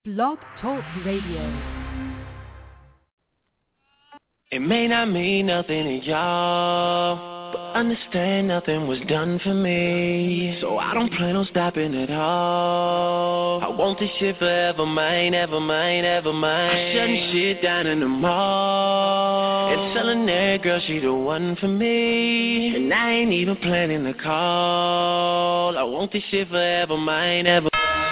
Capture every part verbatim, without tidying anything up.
Blog Talk Radio. It may not mean nothing to y'all, but understand nothing was done for me. So I don't plan on stopping at all. I want this shit forever mine, ever mine, ever mine. I'm shutting shit down in the mall and telling that girl she the one for me. And I ain't even planning to call. I want this shit forever mine, ever.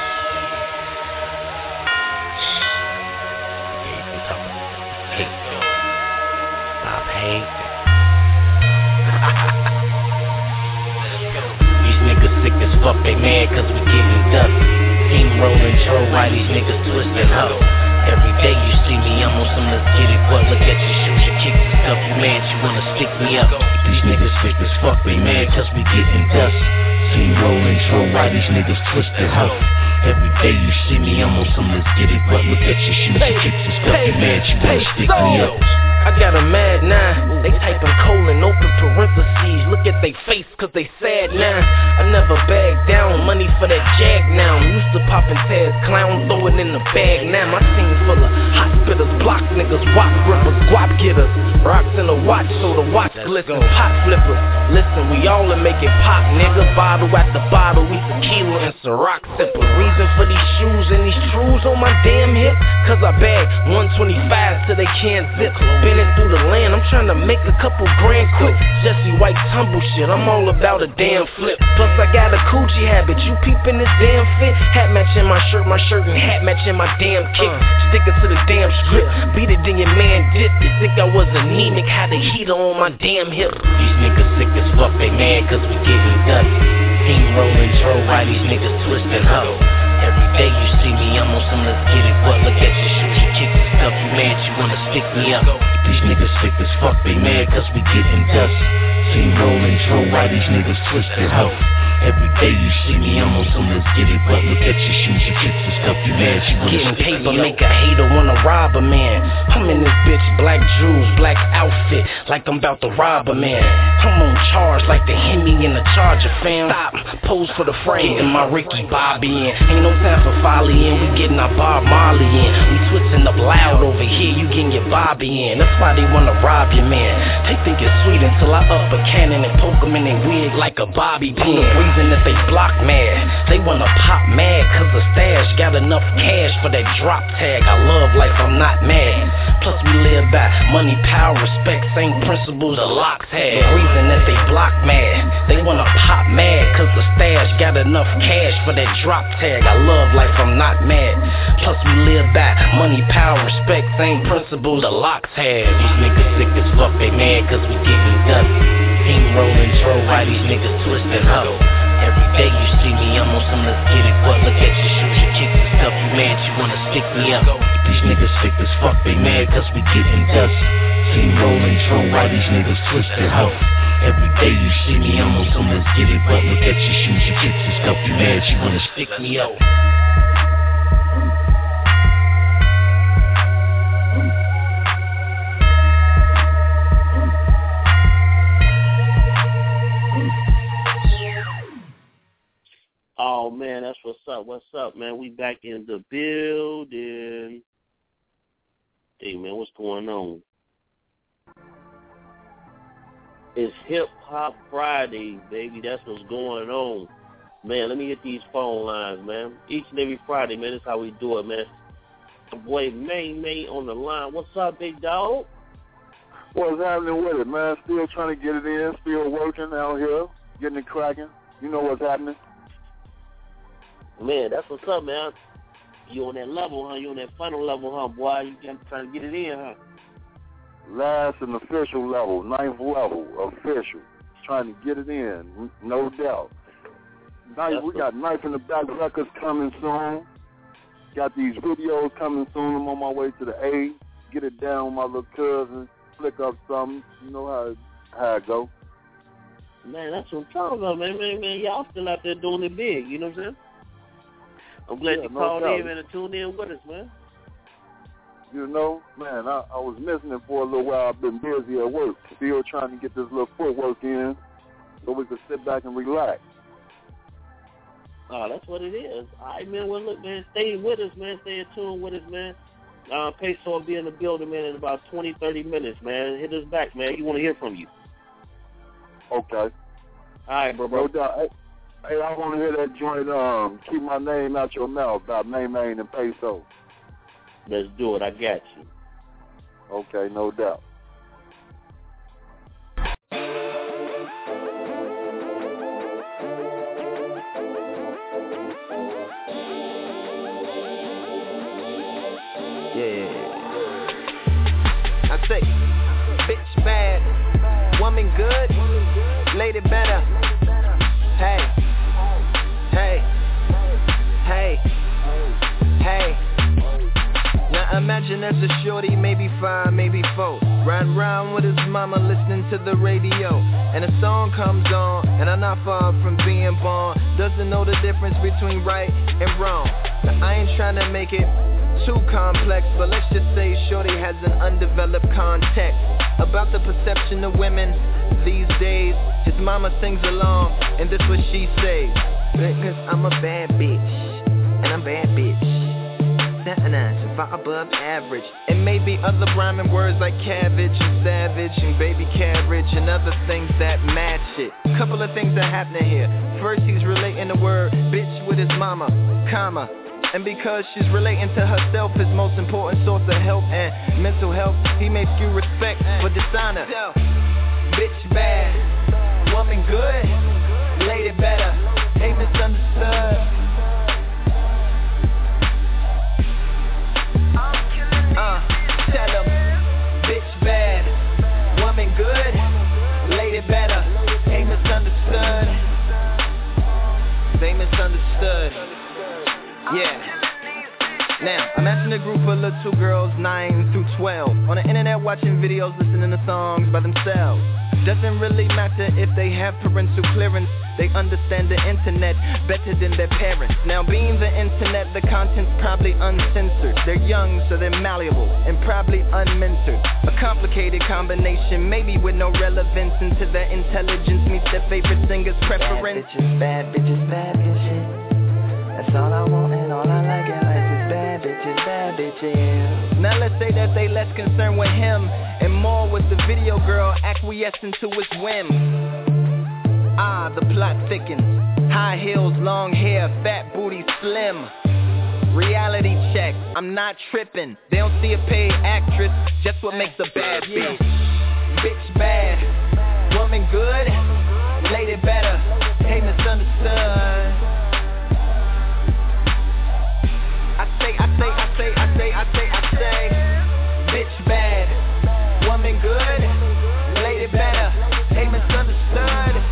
These niggas sick as fuck, they mad cause we getting dusty. Team rolling, troll, why these niggas twisting up? Every day you see me, I'm on some let's get it, but look at your shoes, your kicks and stuff, you mad, you wanna stick me up. These niggas sick as fuck, they mad cause we getting dusty. Team rolling, troll, why these niggas twisting up? Every day you see me, I'm on some let's get it, but look at your shoes, your kicks and stuff, you mad, you wanna stick me up. I got a mad nine, they typing colon, open parentheses, look at they face cause they sad now. I never bag down, money for that jag now. I'm used to popping tags, clown, throw it in the bag now. My team full of hospitals, block niggas, wop grippers, guap getters, rocks in the watch so the watch glisten, pot flippers. Listen, we all are making pop, nigga, bottle after bottle, we tequila and Ciroc sippers. Reason for these shoes and these trues on my damn hip, cause I bag one twenty-five till they can't zip. Bending through the land, I'm trying to make a couple grand quick. Jesse White tumble shit, I'm all about a damn flip. Plus I got a coochie habit, you peeping this damn fit. Hat matching my shirt, my shirt and hat matching my damn kick. Sticking to the damn script, beat it in your man dip. You think I was anemic, had a heater on my damn hip. These niggas sick as fuck, they mad cause we getting dusty. Team rolling, troll, why these niggas twisting up? Every day you see me, I'm on some let's get it, but look at your shoes, your kicks and stuff, you mad, you wanna stick me up. These niggas sick as fuck, they mad cause we getting dusty. Team rolling, troll, why these niggas twisting up? Every day you see me, I'm on some let's get it, but look at your shoes, your kicks and stuff, you mad, you wanna getting stick paper, me make up. A hater wanna rob a man. I'm in this bitch, black jewels, black outfit, like I'm about to rob a man. I'm on charge like the Hemi in the Charger, fam. Stop, pose for the frame, and my Ricky Bobby in. Ain't no time for folly in, we getting our Bob Marley in. We twisting up loud over here, you getting your Bobby in. That's why they wanna rob your man. They think it's sweet until I up a cannon and poke them in their wig like a bobby pin. Reason that they block mad, they wanna pop mad cause the stash got enough cash for that drop tag. I love life, I'm not mad. Plus we live by money, power, respect, same principles the locks had. The reason that they block mad, they wanna pop mad cause the stash got enough cash for that drop tag. I love life, I'm not mad. Plus we live by money, power, respect, same principles the locks had. These niggas sick as fuck, they mad cause we getting dusty. Team rolling, troll, why these niggas twisting up? Every day you see me, I'm on some let's get it, but look at your shoes, your kicks and stuff, you mad, you wanna stick me up. These niggas sick as fuck, they mad cause we getting dusty. Team rolling, troll, why these niggas twisting up? Every day you see me, I'm on some let's get it, but look at your shoes, your kicks and stuff, you mad, you wanna stick me up. Oh, man, that's what's up. What's up, man? We back in the building. Hey, man, what's going on? It's Hip Hop Friday, baby. That's what's going on. Man, let me hit these phone lines, man. Each and every Friday, man, that's how we do it, man. Boy, May May on the line. What's up, big dog? What's happening with it, man? Still trying to get it in. Still working out here. Getting it cracking. You know what's happening. Man, that's what's up, man. You on that level, huh? You on that final level, huh, boy? You trying to get it in, huh? Last and official level, ninth level, official. Trying to get it in, no doubt. Knife, we got Knife in the Back records coming soon. Got these videos coming soon. I'm on my way to the A. Get it down with my little cousin. Flick up something. You know how it, how it go. Man, that's what I'm talking about, man. Man, man, y'all still out there doing it big. You know what I'm saying? I'm glad yeah, you no called doubt. in and tuned in with us, man. You know, man, I, I was missing it for a little while. I've been busy at work. Still trying to get this little footwork in so we could sit back and relax. Oh, that's what it is. All right, man. Well, look, man, stay with us, man. Stay in tune with us, man. Uh, Peso will be in the building, man, in about twenty, thirty minutes, man. Hit us back, man. You want to hear from you. Okay. All right, bro, bro. No doubt. Hey, hey, I want to hear that joint, um, Keep My Name Out Your Mouth, about Main Main and Peso. Let's do it. I got you. Okay, no doubt. Yeah. I say, bitch bad, woman good, lady better. Hey, hey, hey, hey. Now imagine there's a shorty, maybe five, maybe four, riding around with his mama listening to the radio, and a song comes on, and I'm not far from being born. Doesn't know the difference between right and wrong. Now I ain't trying to make it too complex, but let's just say shorty has an undeveloped context about the perception of women these days. His mama sings along, and this what she says: because I'm a bad bitch, and I'm bad bitch, so far above average. And maybe other rhyming words like cabbage and savage and baby carriage and other things that match it. Couple of things that happening here. First, he's relating the word bitch with his mama, comma, and because she's relating to herself, his most important source of health and mental health, he may skew respect for dishonor. Bitch bad, woman good, lady better, ain't misunderstood. Uh, tell him, bitch bad, woman good, lady better, ain't misunderstood. They misunderstood. Yeah. Now, imagine a group of little girls, nine through twelve, on the internet watching videos, listening to songs by themselves. Doesn't really matter if they have parental clearance, they understand the internet better than their parents. Now, being the internet, the content's probably uncensored. They're young, so they're malleable, and probably unmentored. A complicated combination, maybe with no relevance into their intelligence meets their favorite singer's preference. Bad bitches, bad bitches, bad bitches. That's all I want and all I like in life is bad bitches, bad bitches. Now let's say that they less concerned with him and more with the video girl acquiescing to his whim. Ah, the plot thickens. High heels, long hair, fat booty, slim. Reality check, I'm not tripping. They don't see a paid actress, just what makes a bad bitch. Bitch bad, woman good, lady better, ain't misunderstood. I say, I say, I say, I say, I say, I say, bitch bad, woman good, lady better, ain't misunderstood.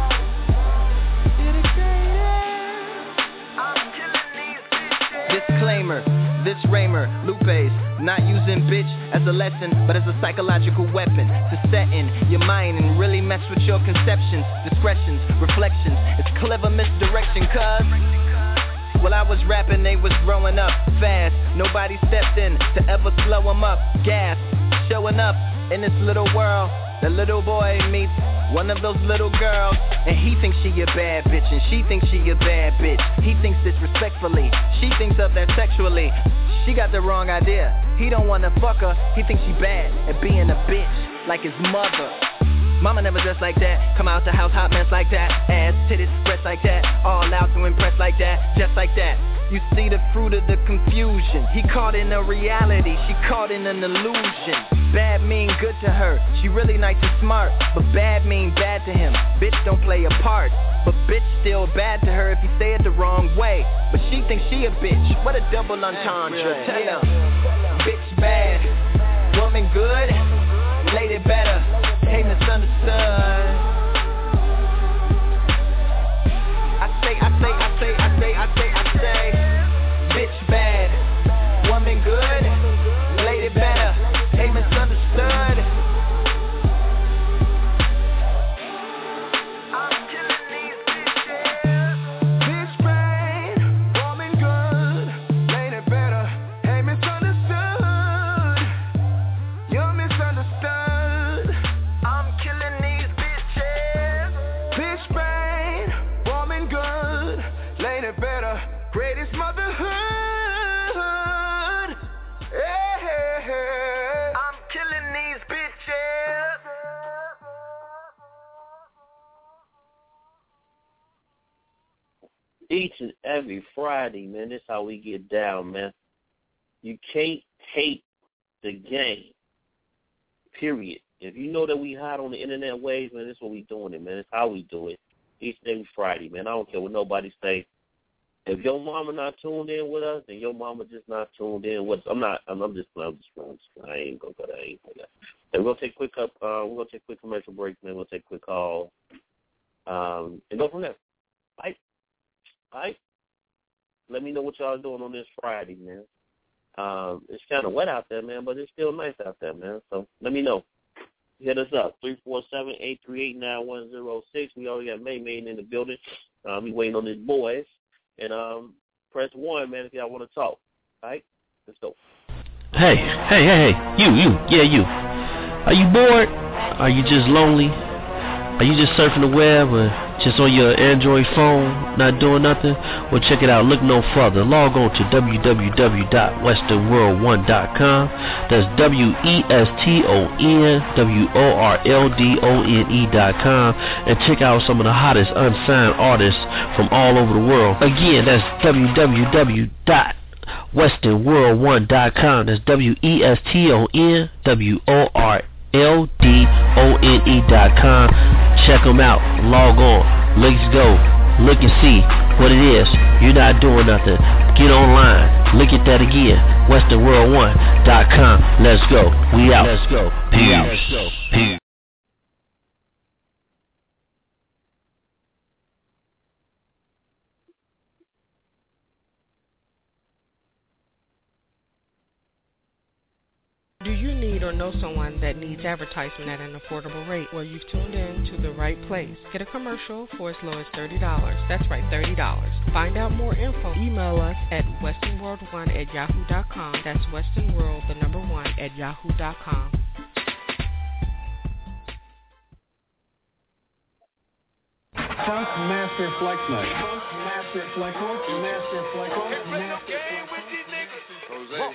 Disclaimer, this Raymer, Lupe's, not using bitch as a lesson, but as a psychological weapon to set in your mind and really mess with your conceptions, discretions, reflections. It's clever misdirection, cuz while I was rapping, they was growing up fast. Nobody stepped in to ever slow them up. Gas, showing up in this little world. The little boy meets one of those little girls, and he thinks she a bad bitch, and she thinks she a bad bitch. He thinks disrespectfully, she thinks of that sexually. She got the wrong idea. He don't wanna fuck her, he thinks she bad at being a bitch, like his mother. Mama never dressed like that, come out the house hot mess like that, ass titties expressed like that, all out to impress like that, just like that. You see the fruit of the confusion. He caught in a reality, she caught in an illusion. Bad mean good to her, she really nice and smart, but bad mean bad to him. Bitch don't play a part, but bitch still bad to her if you say it the wrong way. But she thinks she a bitch, what a double entendre. Tell him, bitch bad, woman good, lady better, ain't misunderstood. I say, I say, I say, I say, I say, I say, bitch bad, woman good, lady better, ain't misunderstood. I'm killing these bitches. Bitch bad, woman good, lady better, ain't misunderstood. You're misunderstood. I'm killing these bitches. Each and every Friday, man, this is how we get down, man. You can't hate the game, period. If you know that we hot on the internet waves, man, this is what we doing it, man. It's how we do it. Each and every Friday, man. I don't care what nobody say. If your mama not tuned in with us, then your mama just not tuned in with us. I'm not. I'm, I'm just. I'm just. I'm just I ain't gonna go there. I ain't gonna go there. And we're gonna take quick up. Uh, we're gonna take quick commercial break, man. We'll take a quick call, um, and go from there. All right. All right. Let me know what y'all doing on this Friday, man. Um, it's kind of wet out there, man, but it's still nice out there, man. So let me know. Hit us up, three four seven, eight three eight, nine one zero six. We already got May May in the building. Um, we waiting on these boys. And um, press one, man, if y'all want to talk. All right? Let's go. Hey, hey, hey, hey. You, you. Yeah, you. Are you bored? Are you just lonely? Are you just surfing the web or just on your Android phone, not doing nothing? Well, check it out. Look no further. Log on to w w w dot western world one dot com. That's W E S T O N W O R L D O N E dot com. And check out some of the hottest unsigned artists from all over the world. Again, that's w w w dot western world one dot com. That's W E S T O N W O R L D O N E dot com. Check them out. Log on. Let's go. Look and see what it is. You're not doing nothing. Get online. Look at that again. western world one dot com. Let's go. We out. Let's go. We out. Let's go. Peace. Do you need or know someone that needs advertisement at an affordable rate? Well, you've tuned in to the right place. Get a commercial for as low as thirty dollars. That's right, thirty dollars. Find out more info. Email us at western world one at yahoo dot com. That's westernworld, the number one, at yahoo dot com. Funk Master Flex Night. Funk Master Flex. Funk Master Flex. Funk Master Flex. Jose.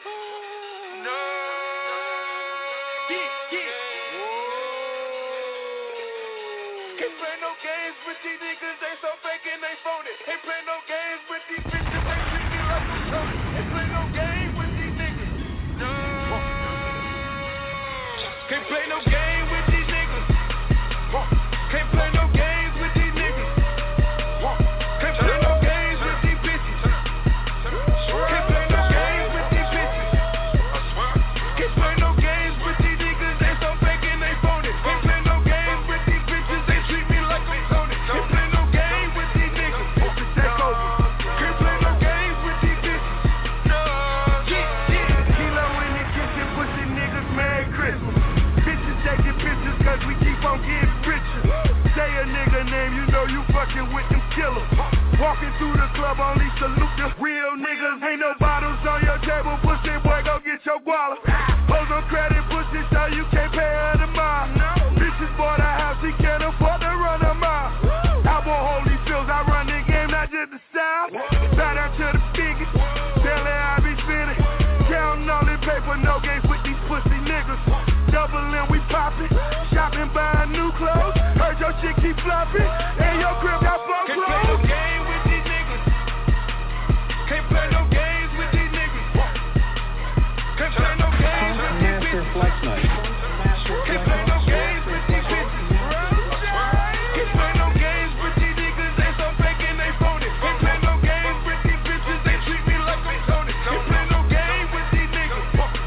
Can't play no games with these niggas, they so fake and they phony. Ain't play no games with these bitches, they treat me like I'm Tony. Ain't play no game with these niggas, no. Can't play no game with these niggas. Can't play no games with these niggas. Can't play no games with these bitches. Can't play no games with these bitches. Can't play no games with these niggas, they so fake and they phony. Ain't play no games with these bitches, they treat me like I'm Tony. Can't play no game with these niggas. Take over. Can't play no games with these bitches. No. Yeah, yeah. Kilo in the kitchen, pussy niggas, Merry Christmas. Bitches taking pictures cause we keep on getting richer. Say a nigga name, you know you fucking with them killers. Walking through the club, only salute the real niggas. Ain't no bottles on your table, pussy boy, go get your guala. Hoes on credit, pussy, so you can't pay her the mile. Bitches bought a house, he can't afford to run a mile. I bought holy fields, I run the game, not just the style. Bow down to the biggest, tell her I be spinning. Counting all this paper, no games with these pussy niggas. Doubling, we poppin', shopping, buying new clothes. Heard your shit keep flopping, and your crib got flow clothes. Can't play no game with these niggas. Can't play no games with these niggas. Can't play no games with these bitches. Flex Night. Can't play no games with these bitches. Can't play no games with these niggas, they so fake and they phony. Can't play no games with these bitches, they treat me like I'm Tony. Can't play no game with these niggas.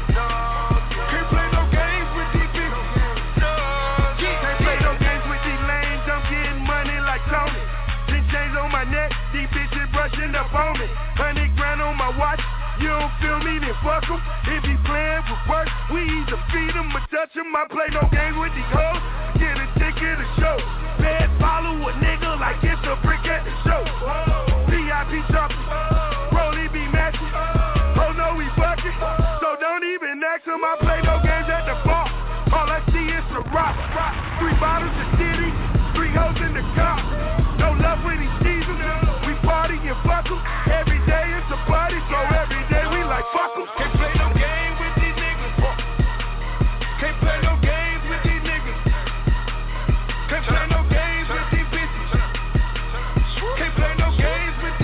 Can't play no games with these bitches. Can't play no games with these lanes, I'm getting money like Tony. Big chains on my neck, these bitches brushing up on me. Hundred grand on my watch, you don't feel me, then fuck em. If he playing with work, we either feed him or touch him. I play no games with these hoes, get a ticket to show. Bad follow a nigga like it's a brick at the show. V I P jumping, Rolly be matching. Oh no, we fucking, so don't even ask him. I play no games at the bar, all I see is the rock. Three bottles of Diddy, three hoes in the car. No love with these seasons, we party and fuck em. Every day it's a party, so every day we like fuck em. Can't play no game with these niggas. Can't play no games with these niggas. Can't play no games with these bitches. Can't play no games with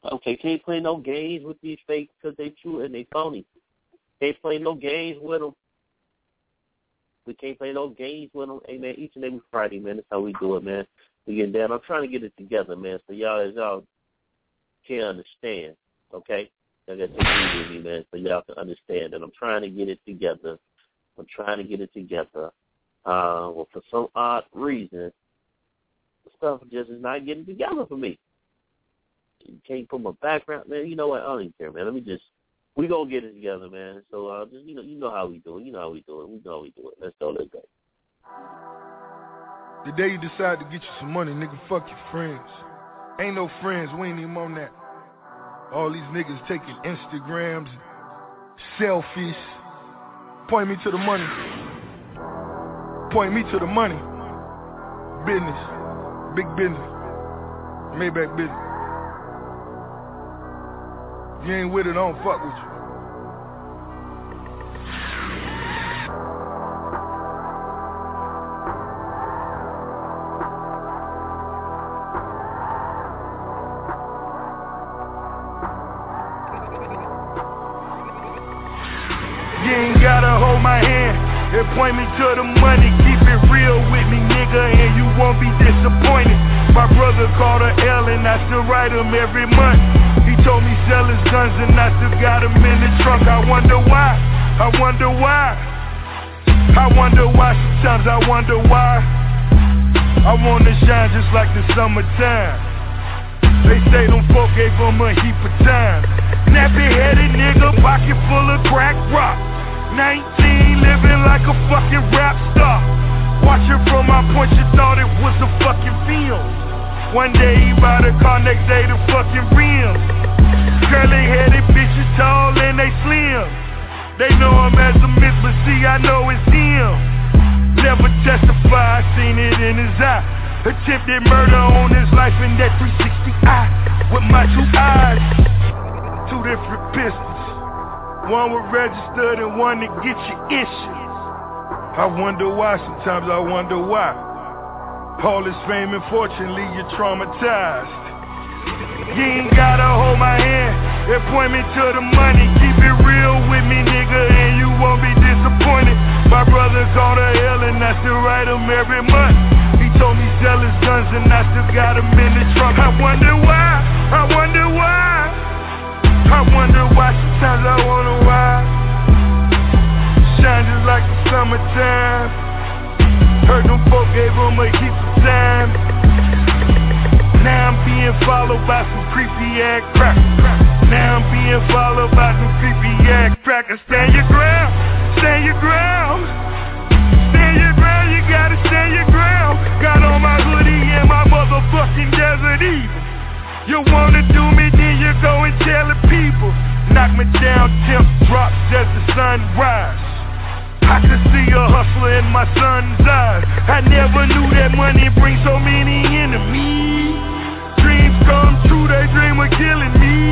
Okay, can't play no games with these fakes because they true and they phony. Can't play no games with them. We can't play no games with them. Hey, man, each and every Friday, man, that's how we do it, man. We get down. I'm trying to get it together, man, so y'all, as y'all can understand, okay? Y'all got to take it with me, man, so y'all can understand that I'm trying to get it together. I'm trying to get it together. Uh, well, for some odd reason, the stuff just is not getting together for me. You can't put my background, man. You know what? I don't even care, man. Let me just, we gonna get it together, man. So, uh, just, you know, you know how we do it. You know how we do it. We know how we do it. Let's go. Let's go. The day you decide to get you some money, nigga, fuck your friends. Ain't no friends. We ain't even on that. All these niggas taking Instagrams, selfies. Point me to the money. Point me to the money. Business. Big business. Maybach business. If you ain't with it, I don't fuck with you. You ain't gotta hold my hand and point me to the money. Keep it real with me, nigga, and you won't be disappointed. My brother called a L and I still write him every month. He told me sell his guns and I still got him in the trunk. I wonder why, I wonder why, I wonder why, sometimes I wonder why. I wanna shine just like the summertime. They say them folk gave him a heap of time. Nappy-headed nigga, pocket full of crack rock. nineteen, living like a fucking rap star. Watching from my point, you thought it was a fucking film. One day he bought a car, next day the fucking rims. Curly-headed bitches tall and they slim. They know him as a myth, but see, I know it's him. Never testify, I seen it in his eye. Attempted murder on his life in that three sixty eye. With my two eyes, two different pistols. One was registered and one to get you issued. I wonder why, sometimes I wonder why. All this fame and fortune leave you traumatized. You ain't gotta hold my hand and point me to the money. Keep it real with me, nigga, and you won't be disappointed. My brother called a L and I still write him every month. He told me sell his guns and I still got him in the trunk. I wonder why, I wonder why, I wonder why, sometimes I wonder why. Shine just like the summertime. Heard them folk gave him a heap of time. Now I'm being followed by some creepy ass crackers. Now I'm being followed by some creepy ass crackers. Stand your ground, stand your ground, stand your ground, you gotta stand your ground. Got on my hoodie and my motherfucking Desert Eagle. You wanna do me, then you go and tell the people. Knock me down, temp drops as the sun rise. I could see a hustler in my son's eyes. I never knew that money brings so many enemies. Dreams come true, they dream of killing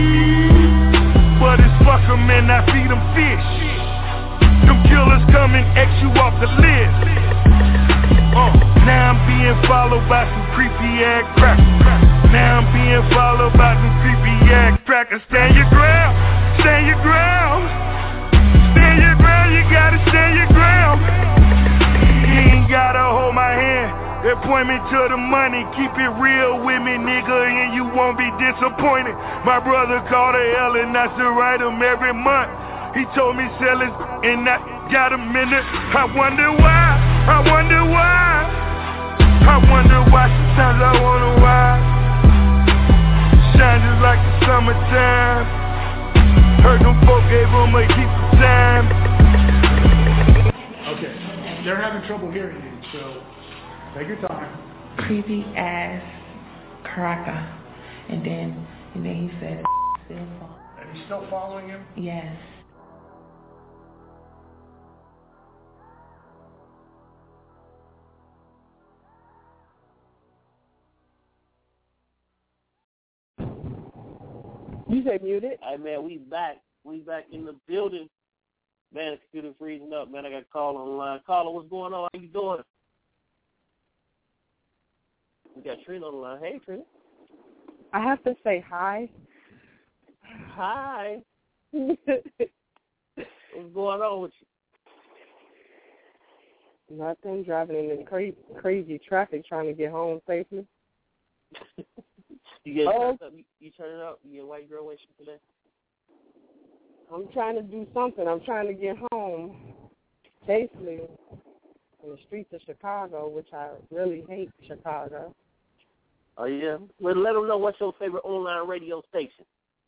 me. But it's fuck them and I feed them fish. Them killers come and X you off the list. Uh, now I'm being followed by some creepy ass crackers. Now I'm being followed by some creepy ass crackers. Stand your ground, stand your ground. Stand your ground, you gotta stand your ground. You ain't gotta hold my hand and point me to the money. Keep it real with me, nigga, and you won't be disappointed. My brother called a L and I still write him every month. He told me sell his and I got him in it. I wonder why, I wonder why, I wonder why, sometimes I wonder why. Shine just like the summertime. Heard them folk gave him a heap of time. Okay, they're having trouble hearing you, so take your time. Creepy ass cracker. And then and then he said still following. And he's still following him? Yes. You say muted? Hey, man, we back. We back in the building. Man, the computer freezing up. Man, I got a call on the line. Caller, what's going on? How you doing? We got Trina on the line. Hey, Trina. I have to say hi Hi. What's going on with you? Nothing. Driving in cra- crazy traffic, trying to get home safely. you get oh. you, you turn it up. You get white girl washing today. I'm trying to do something. I'm trying to get home safely in the streets of Chicago, which I really hate Chicago. Oh, yeah? Well, let them know what's your favorite online radio station.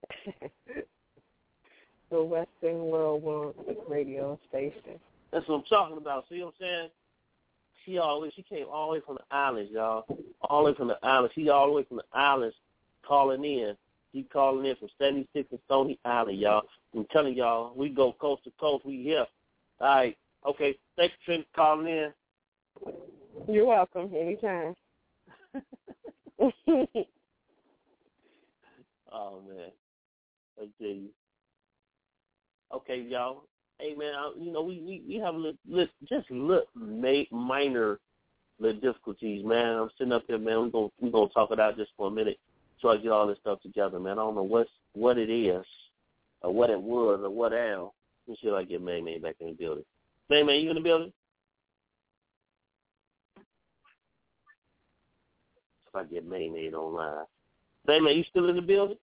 The Western World One radio station. That's what I'm talking about. See what I'm saying? She always she came all the way from the islands, y'all. All the way from the islands. She all the way from the islands calling in. She calling in from seventy-six and Stony Island, y'all. I'm telling y'all, we go coast to coast. We here. All right. Okay. Thanks for calling in. You're welcome. Anytime. Oh, man. I tell you. Okay, y'all. Hey, man, I, you know, we, we, we have a little, little, just little minor little difficulties, man. I'm sitting up here, man. We're going we gonna talk it out just for a minute so I get all this stuff together, man. I don't know what's, what it is or what it was or what else. Let me see if I get May May back in the building. May May, you in the building? If I get May May online. May May, you still in the building?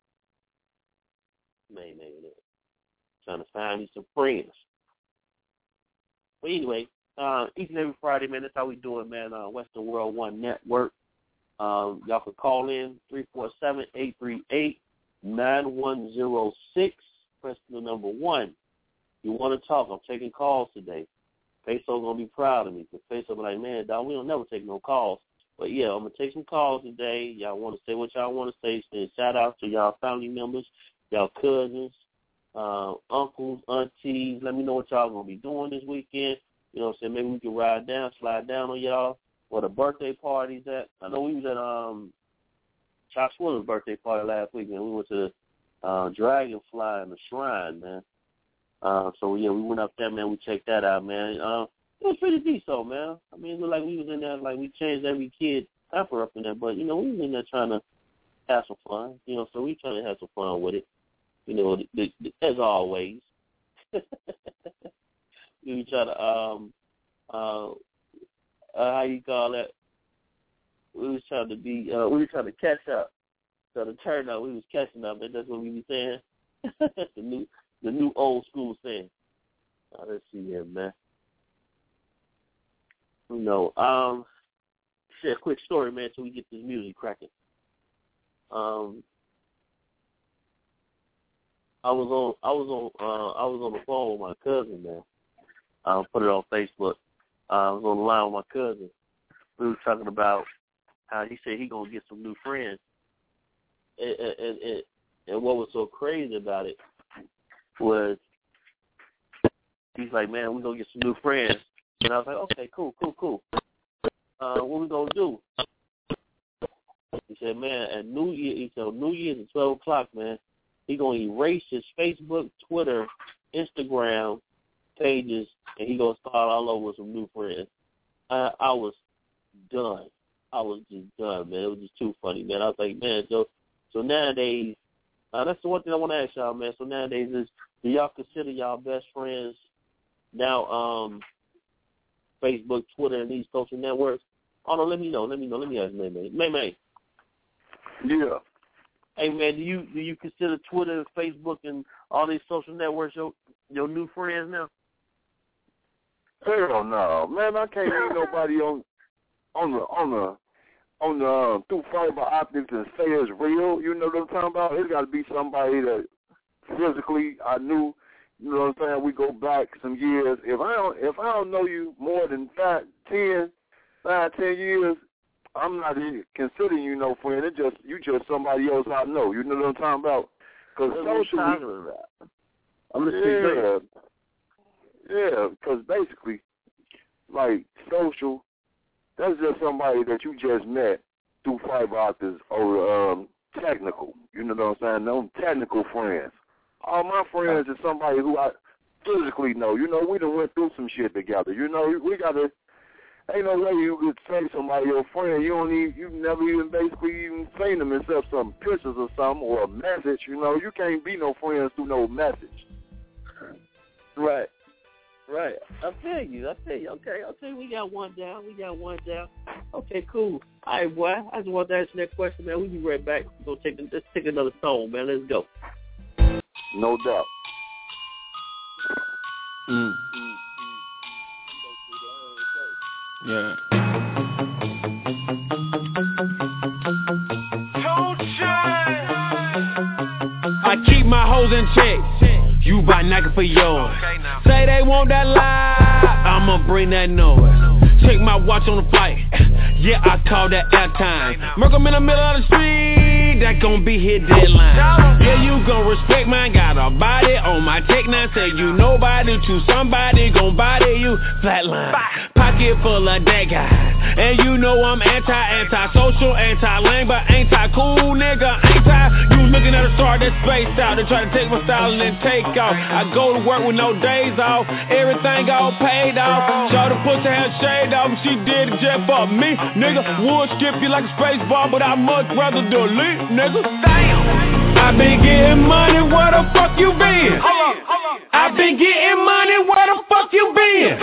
May May, trying to find you some friends. But anyway, uh, each and every Friday, man, that's how we do it, man. Uh, Western World One Network. Um, y'all can call in three four seven, eight three eight, nine one zero six. Press the number one. You want to talk? I'm taking calls today. Peso gonna be proud of me because Peso be like, man, dog, we don't never take no calls. But yeah, I'm gonna take some calls today. Y'all want to say what y'all want to say? Say shout out to y'all family members, y'all cousins, uh, uncles, aunties. Let me know what y'all gonna be doing this weekend. You know what I'm saying? Maybe we can ride down, slide down on y'all. Where the birthday parties at? I know we was at um Chuck Swiller's birthday party last week, man. We went to uh, Dragonfly in the Shrine, man. Uh, so yeah, we went up there, man. We checked that out, man. Uh, it was pretty decent, man. I mean, it looked like we was in there, like we changed every kid pepper up in there, but you know, we was in there trying to have some fun, you know. So we trying to have some fun with it, you know, the, the, the, as always. We try to um uh. Uh, how you call that? We was trying to be, uh, we were trying to catch up. So the turnout, we was catching up, and that's what we be saying. the new, the new old school saying. Uh, let's see here, man. You know, um, share a quick story, man, till we get this music cracking. Um, I was on, I was on, uh, I was on the phone with my cousin, man. I put it on Facebook. Uh, I was on the line with my cousin. We were talking about how he said he gonna get some new friends, and, and, and, and what was so crazy about it was he's like, "Man, we gonna get some new friends," and I was like, "Okay, cool, cool, cool. Uh, what we gonna do?" He said, "Man, at New Year, he said New Year's at twelve o'clock, man. He gonna erase his Facebook, Twitter, Instagram pages, and he gonna start all over with some new friends." I, I was done. I was just done, man. It was just too funny, man. I was like, man, so so nowadays, uh, that's the one thing I want to ask y'all, man. So nowadays, is do y'all consider y'all best friends now? Um, Facebook, Twitter, and these social networks. Oh no, let me know. Let me know. Let me ask May May. May May. Yeah. Hey man, do you do you consider Twitter, Facebook, and all these social networks your your new friends now? Hell no, man! I can't meet nobody on on the on the on the uh, through fiber optics and say it's real. You know what I'm talking about? It's got to be somebody that physically I knew. You know what I'm saying? We go back some years. If I don't if I don't know you more than five, ten, five, ten years, I'm not even considering you no friend. It's just you just somebody else I know. You know what I'm talking about? Because socially, I'm just yeah. Yeah, because basically, like, social, that's just somebody that you just met through fiber optics or um, technical. You know what I'm saying? No technical friends. All my friends is somebody who I physically know. You know, we done went through some shit together. You know, we got to, ain't no way you could say somebody your friend. You don't even, you never even basically even seen them except some pictures or something or a message. You know, you can't be no friends through no message. Right. Right. I feel you. I feel you. Okay. Okay. We got one down. We got one down. Okay. Cool. All right, boy. I just want to ask you that question, man. We'll be right back. We'll take let's take another song, man. Let's go. No doubt. Mm. Yeah. I keep my hoes in check. You buy Nike for yours. Say they want that live, I'ma bring that noise. Check my watch on the flight. Yeah, I call that airtime. Merc 'em in the middle of the street, that gon' be his deadline. Yeah, you gon' respect mine. Got a body on my tech nine. Say you nobody, choose somebody gon' body you flatline. Pocket full of that guy. And you know I'm anti, anti-social, anti-lame, but anti-cool, nigga. Anti, you looking at a star that's spaced out. They try to take my style and then take off. I go to work with no days off. Everything all paid off. Show the pussy had shade off. She did it just for me, nigga. Would skip you like a space ball, but I much rather delete, nigga. Damn. I been getting money, where the fuck you been? I been getting money, where the fuck you been?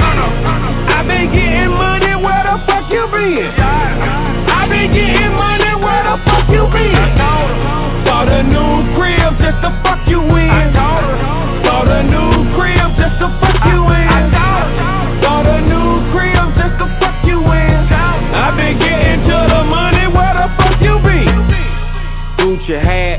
I been getting money, where the fuck you been? I been getting money, where the fuck you been? Bought a new crib just to fuck you in. Bought a new crib just to fuck you in. Bought a new crib just to fuck you in. I been getting to the money, where the fuck you been? Gucci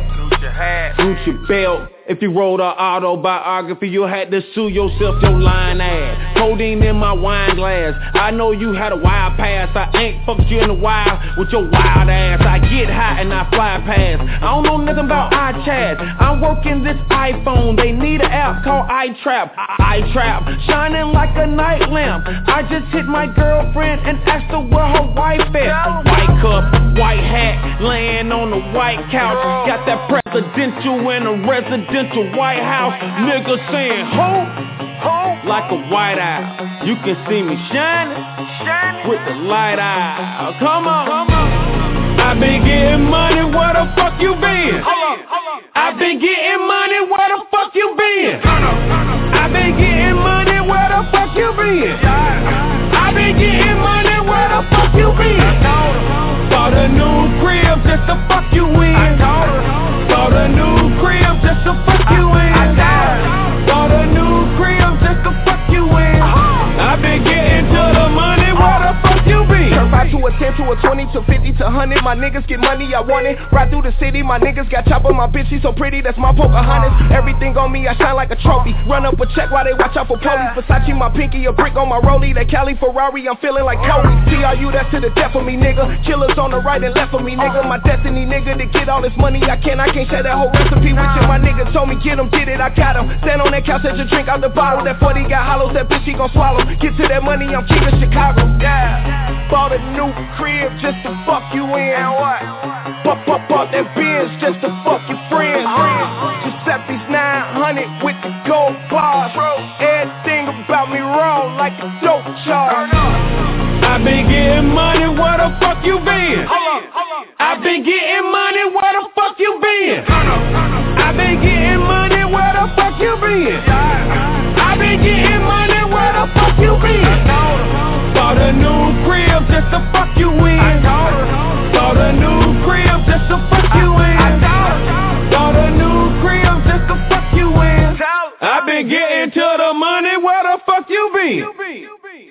hat, Gucci belt. If you wrote an autobiography, you had to sue yourself, your lying ass. Codeine in my wine glass. I know you had a wild past. I ain't fucked you in the wild with your wild ass. I get high and I fly past. I don't know nothing about iChat. I'm working this iPhone. They need an app called iTrap. iTrap, shining like a night lamp. I just hit my girlfriend and asked her where her wife at. White cup, white hat, laying on the white couch. Got that presidential and a residential White House, nigga saying ho, ho, like a white owl. You can see me shining, shining with the light eye. Come on, come on. I been getting money, where the fuck you been? I been getting money, where the fuck you been? I been getting money, where the fuck you been? I been getting money, where the fuck you been? Bought a new crib just to fuck you in. Bought a new crib just to fuck you in. Bought a new crib just to fuck you in. I been getting to the money, where the fuck you been? Turn five to a ten to a twenty to fifty to one hundred. My niggas get money, I want it. Ride through the city, my niggas got chopper. My bitch, she so pretty, that's my Pocahontas. Everything on me, I shine like a trophy. Run up a check while they watch out for police. Versace, my pinky, a brick on my rollie. That Cali Ferrari, I'm feeling like Kobe. T R U, that's to the death of me, nigga. Killers on the right and left of me, nigga. My destiny, nigga, to get all this money I can. I can't share that whole recipe with you. My nigga told me, get him, get it, I got him. Stand on that couch, let you drink out the bottle. That forty got hollows, that bitch, he gon' swallow. Get to that money, I'm keeping Chicago. Yeah. Bought a new crib just to fuck you in. And what? Pop, pop, pop that Benz just to fuck your friends. Giuseppe's nine hundred with the gold bars. Everything about me wrong like a dope charge. I been getting money, where the fuck you been? I been getting money, where the fuck you been? I been getting money, where the fuck you been? I been getting money, where the fuck you been? Bought a new crib just to fuck you in. Bought a new crib just to fuck you in. Bought a new crib just to fuck you in. I been getting to the money, where the fuck you been?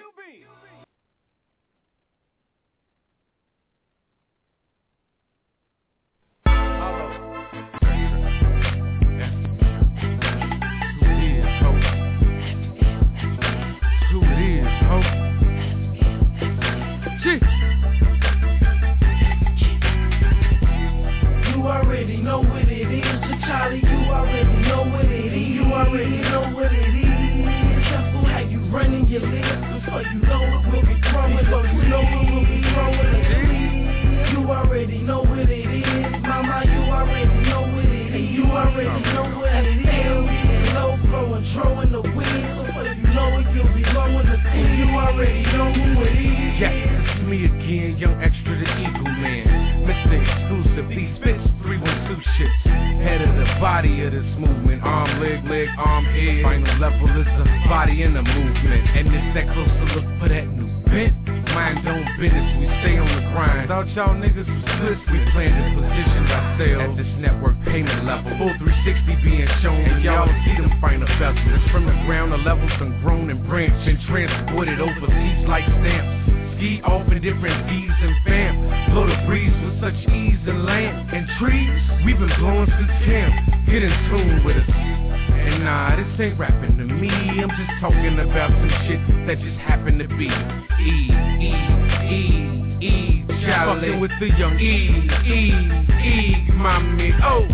You already know what it is, so Charlie, you already know what it is. You already know what it is. Careful how you running your lips, before you know it, we'll be throwing. Before you know it, we'll be throwing it. You already know what it is, mama, you already know what it is. You already know what it is. Low flowing, throwing the wind, before you know it, you'll be blowing the steam. You already know who it is. Yeah. again, young extra the Eagle Man. Mister Exclusive, these spits, three one two shits. Head of the body of this movement. Arm, leg, leg, arm, head. Final level is the body in the movement. And it's that closer look for that new bent. Mind don't business, we stay on the grind. Without y'all niggas who split, we plan to position ourselves at this network payment level. Full three sixty being shown, and y'all see them final vessels. It's from the ground, the levels done grown and branched. Been transported overseas like stamps. Ski off in different D's and fam. Blow the breeze with such ease and land. And trees, we've been blowing since camp. Get in tune with us. And nah, this ain't rapping to me. I'm just talking about some shit that just happened to be. E, E, E, E, Charlie. Fucking with the young E, E, E, mommy, oh.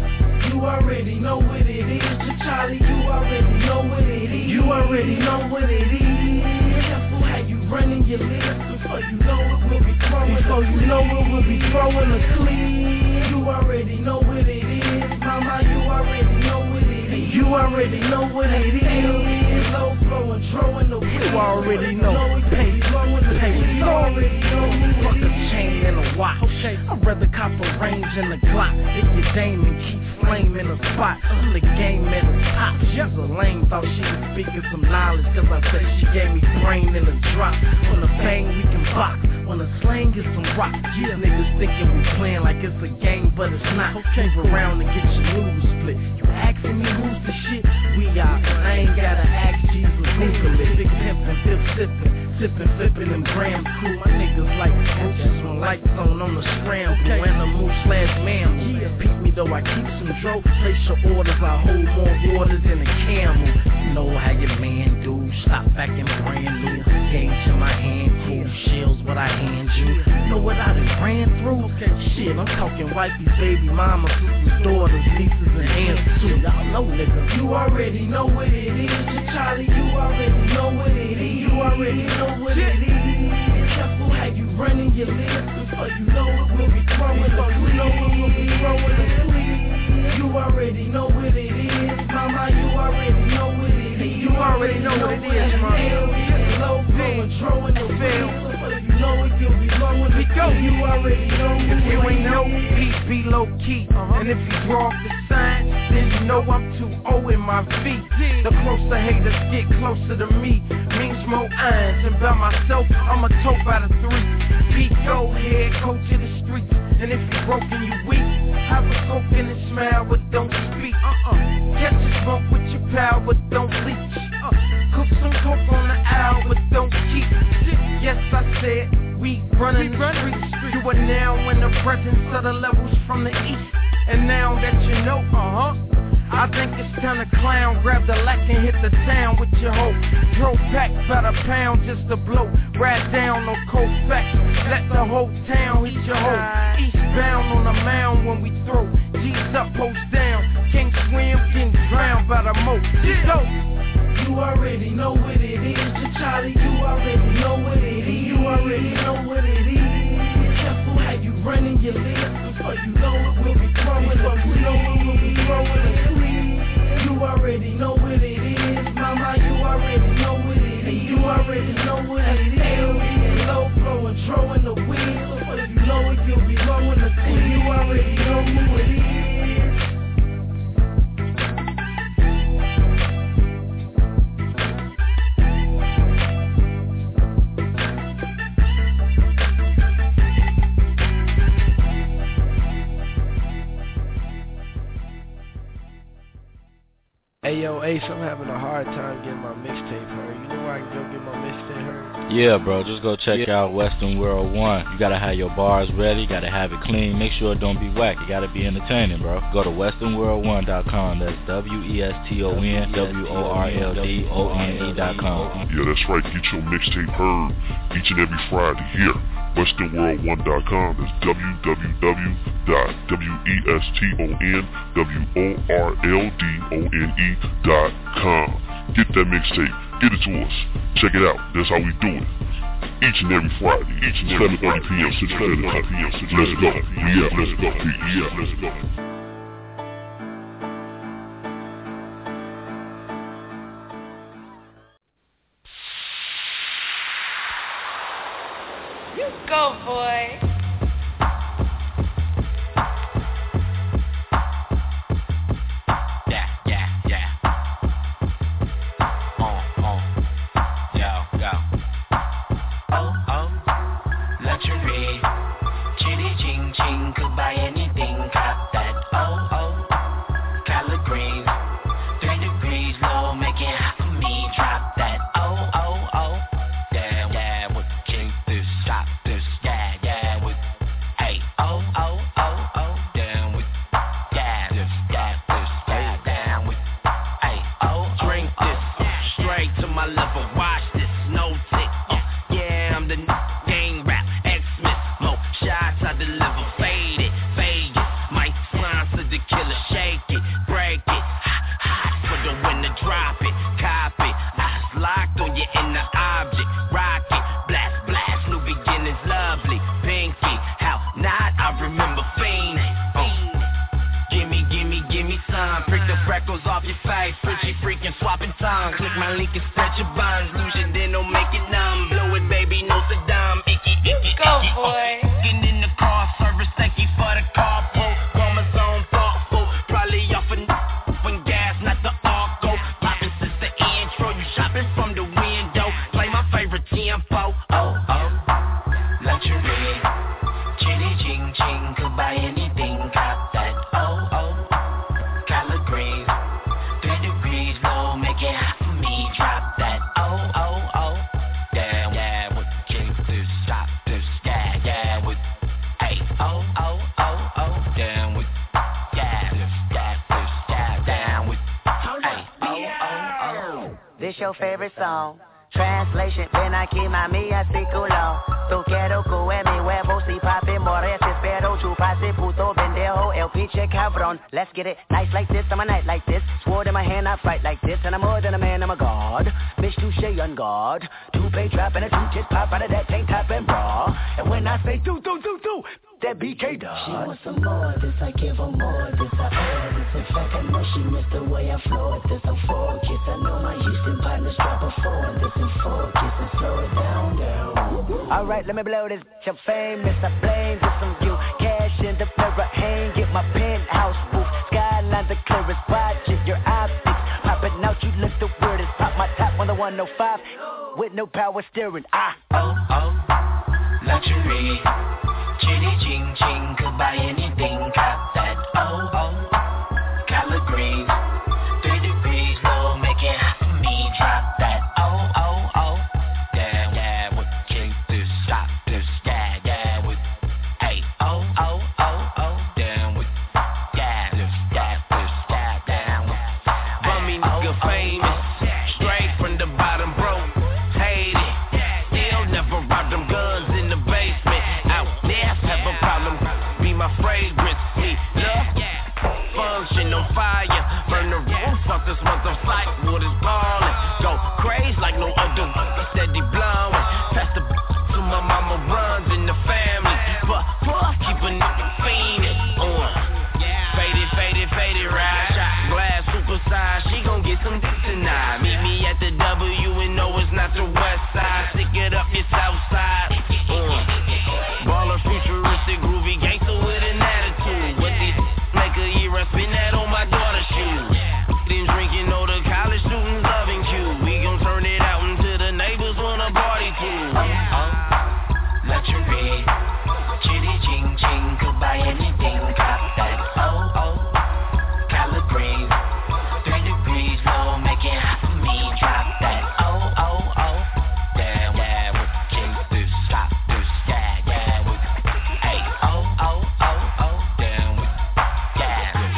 You already know what it is, Charlie. You already know what it is. You already know what it is. Careful how you running your lips before you know it will be throwing. Before you know it will be throwing a clean. You already know what it is, mama. You already know what it is. You already know what it is. Low flowing, throwing the wheel. You already know. Pay, pay, you already know. Fuck a chain and a watch. I'd rather cop a range and a Glock. If your dame and keep flame in a spot, I'm the game at the top. She's a lame, thought she was speaking some knowledge, cause I said she gave me brain in a drop. On the bang we can box, on the slang is some rock. Yeah, niggas thinking we playing like it's a game, but it's not. Move around and get your news split. You asking me who's the shit? We out, I ain't gotta ask Jesus, Google it. Big pimpin', dip sippin', sippin', flippin' and grams. Cool, my niggas like roaches when lights on on the scramble. Animal slash mammal. Beat me though, I keep some dro. Place your orders, I hold more orders than a camel. You know how your man do. Stop back and brand new. Gauge in my hand, cool shields what I hand you. Know what I done ran through? Shit, I'm talking wifey, baby, mama, sisters, daughters, nieces, and aunts too. Y'all know niggas. You already know what it is, Charlie. You already know what it is. You already know what it is. Careful how you running your lips before you know it will be throwing. Before you know it will be throwing a sleep. You already know what it is, mama. You already know what it is. You already know what it is, mama. Low flowing, throwing the wheel. Before you know it, you'll be blowing the go. You already know what if you it ain't know, is. peace be low key. Uh-huh. And if you draw off the sign, then you know I'm too old in my feet. The closer haters get closer to me, means more irons. And by myself, I'm a toe by the three. Beat go head, coach of the streets. And if you broken, you weak. Have a scope and a smile, but don't speak. Uh-uh. Catch a smoke with your pal, but don't leech. Uh, cook some coke on the aisle, but don't keep. Yes, I said, we running the streets. You are now in the presence of the levels from the east. And now that you know, uh-huh, I think it's time to clown. Grab the lack and hit the town with your hoe. Drove back by the pound just to blow. Ride down on cold facts. Let the whole town hit your hoe. Eastbound on the mound when we throw. G's up, post down. Can't swim, getting drowned by the moat. Go! You already know what it is, Charlie. You already know what it is. You already know what it is. Careful how you running your lips before you know it will be throwing. Before you know it will be throwing a sleep. You already know what it is, mama. You already know what it is. You already know what it is. Low flowing, throwing the wheel. Before you know it, you'll be blowing the sleep. You already know who it is. Hey yo, Ace, I'm having a hard time getting my mixtape heard. You know where I can go get my mixtape heard? Yeah, bro, just go check yeah. out Western World One. You gotta have your bars ready, gotta have it clean. Make sure it don't be whack. It gotta be entertaining, bro. Go to western world one dot com. That's W E S T O N W O R L D O N E dot com. Yeah, that's right. Get your mixtape heard each and every Friday here. western world one dot com. That's w w w dot w e s t o n w o r l d o n e dot com. Get that mixtape. Get it to us. Check it out. That's how we do it. Each and every Friday. Each and every seven thirty p.m. Central Standard Time. Let's go. Yeah, let's go. Yeah, let's go. Go, boy. Yeah, yeah, yeah. On, on. Yo, yo. Oh, oh. Luxury. Chitty ching ching. Could buy anything. Cop that. Oh, oh. Collard greens. Three degrees low. Make it hot for me. Drop that. Oh, oh, oh. Yeah, yeah. With king this. Stop this. Yeah, yeah. With. Hey. Oh, oh, oh, oh. Down with. Yeah, this. Yeah, this. Yeah, down with. Hey. Oh, drink this. Straight to my level. Watch this. No tick. Uh, yeah, I'm the game rap. X-Smith. Mo shots I deliver. Fade it. Fade it. Mike sponsor the killer. Shake it. Break it. Hot, hot for the winner. Drop it. Cop it. Eyes locked on your inner object. Rock it. Blast, blast. New beginnings. Lovely. Pinky. How not? I remember fiending. Uh, gimme, gimme, gimme some. Prick the freckles off your face. Fritchie freaking swapping tongues. Click my link and stretch your buns. Lose it, then don't make it numb. Blow it, baby, no Saddam. Icky, icky, Go, icky. boy. Uh, getting in the car service. Thank you for the carpool. Chromosome thoughtful. Probably off a when gas, not the arco. Poppin' since the intro. You shopping from the window. Play my favorite tempo. Oh, oh. Luxury. Chitty ching ching. Could buy anything. Cop that. Oh, oh. Collard greens. Three degrees low. Make it hot for me. Drop that. Oh, oh, oh. Damn, yeah. With king this. Stop this. Yeah, yeah. With. Hey. Oh, oh, oh, oh. Damn with. Yeah, this. Yeah, this. Yeah, down with. Hey. Oh, oh, oh. This your favorite song. Translation, ven aquí mami así culo. Tú quiero que mi huevo si papi mores espero chupase puto pendejo el pinche cabrón. Let's get it nice like this, I'm a night like this. Sword in my hand, I fight like this. And I'm more than a man, I'm a god. Bitch, touche on guard. Two-pay drop and a two-tits pop out of that tank top and bra. And when I say do, do, do, do, that B K does. She wants some more, this I give her more, this I owe this. In fact, I know she missed the way I floored this. I'm focused, I know my Houston partners drop a four. This and focus and slow it down, girl. Alright, let me blow this. I'm famous, I blame this on you. Cash in the mirror, hang, get my penthouse roof. Skyline the clearest, watch it, your optics. Popping out, you look the weirdest. Pop my top on the one oh five with no power steering. Ah, oh, oh. Luxury. Chitty ching ching. Could buy anything. Cop that. Oh, oh. Collard greens. Three degrees low. Make it hot for me. Drop that. Oh, oh, oh. Damn, yeah. With king this. Stop this. Yeah, yeah. With. Hey. Oh, oh, oh, oh. Damn with. Yeah, this. Yeah, this. Yeah, down with. Bummy nigga famous. Straight from the bottom, bro. Hate it. Still never robbed them guns in the basement. Out there, have a problem. Be my fragrance. See, love. Function on fire. Burn the roof off this month of sight. Wood is ballin'. Go crazy like no other. Steady blowing. Pass the to my mama runs in the family. But, but keep a nigga fiendin'. On. Faded, faded, faded, ride. Shot glass, super size. She gon' get some dick tonight. Meet me at the W and no, it's not the west side. Stick it up your south side. On. Baller, futuristic, groovy gangster with an attitude. What these make a year, I spin that on my daughter's shoes. Then drinking, all the college students loving Q. We gon' turn it out until the neighbors wanna party too. Oh, oh. Luxury. Chitty ching ching. Could buy anything. Cop that. Oh, oh. Collard greens. Three degrees low. Make it hot for me. Drop that. Oh, oh, oh. Damn, yeah. With king this. Stop this. Yeah, yeah. With. Hey. Oh, oh, oh, oh. Damn with. Yeah. This.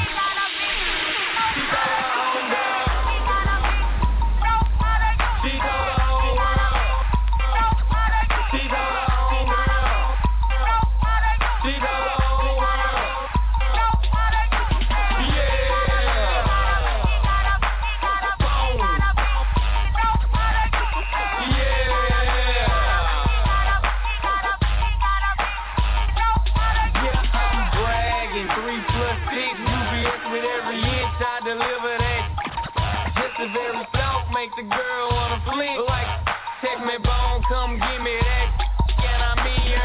Bragging, three plus six, U B S with every inch I deliver that. Just the very thought make the girl wanna flick. Like, take me bone, come give me that. And I mean,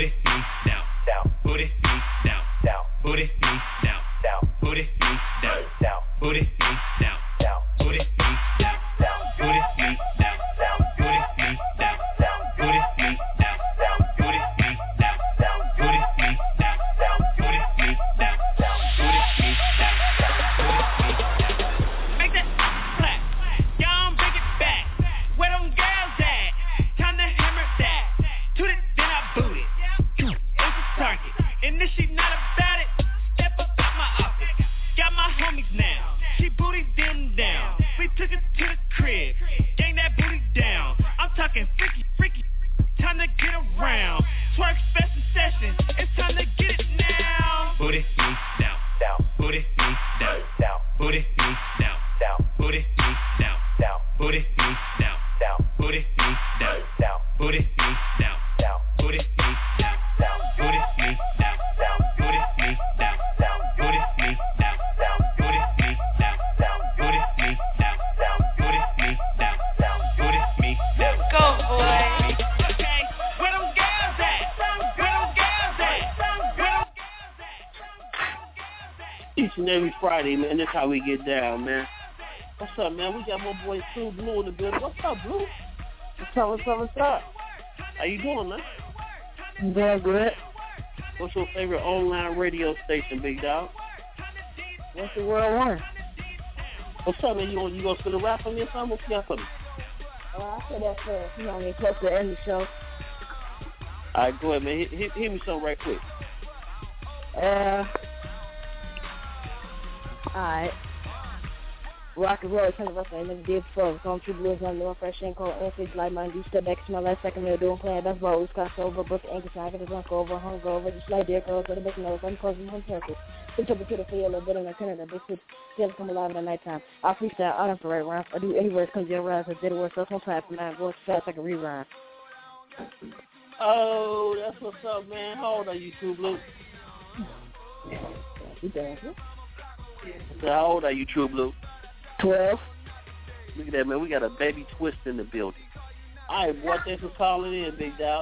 booty me down, down, booty me down, down, booty me down, down, booty me down, down, booty me down, down, booty me down, down, booty me down, down, booty me down, down, booty me down, down, booty me down, down, booty me down, down, booty me down, down, booty me down, down, booty me down. Make that clap, y'all bring it back. Where them girls at? Time to hammer that. Toot it, then I boot it. It's a target, and this shit not about it. Step up out my office, got my homies now. She booty them down. We took it to the crib, gang that booty down. I'm talking freaky, freaky. Time to get around. Twerk special session. It's time to get it now. Booty me down, down. Booty me down, down. Booty me down, down. Booty me down, down. Booty me down, down. Booty me down, down. Booty me down, down. Booty me down, down. Booty me down, down. Booty me down, down. Booty me down, down. Booty me down, down. Booty me down, down. Booty me down, down. Booty me down. Go boy. Okay, where them girls at? Where them girls at? Where them Each and every Friday, man, that's how we get down, man. What's up, man? We got my boy True Blue in the building. What's up, Blue? What's up, what's up, what's up? How you doing, man? I'm doing good. What's your favorite online radio station, big dog? What's the World One? What's up, man? You gonna, you gonna spit a rap on me or something? What you got for me? Oh, I said that first. You know, I mean, close to the end of the show. All right, go ahead, man. Hit, hit, hit me something right quick. Uh, alright. Rock and roll, kind of rough, I never did before. Going through blues, I'm doing fresh and cold, and fish like mine. Do step back, smell like second meal, doing playing basketball, we got over, book the ankle, I got to drunk over, hung over, just like deer girls, with a big nose, I'm closing one purpose. Switch up to the field, a little bit in the Canada, big switch, still come alive in the nighttime. I freestyle, I don't parade rounds, I do any words, comes your rhymes, I did a word, so some time, and I'm going fast, I can rerhyme. Oh, that's what's up, man. How old are you, True Blue? You dancing? How old are you, True Blue? Twelve. Look at that, man. We got a baby twist in the building. All right, boy, thanks for calling in, big dog.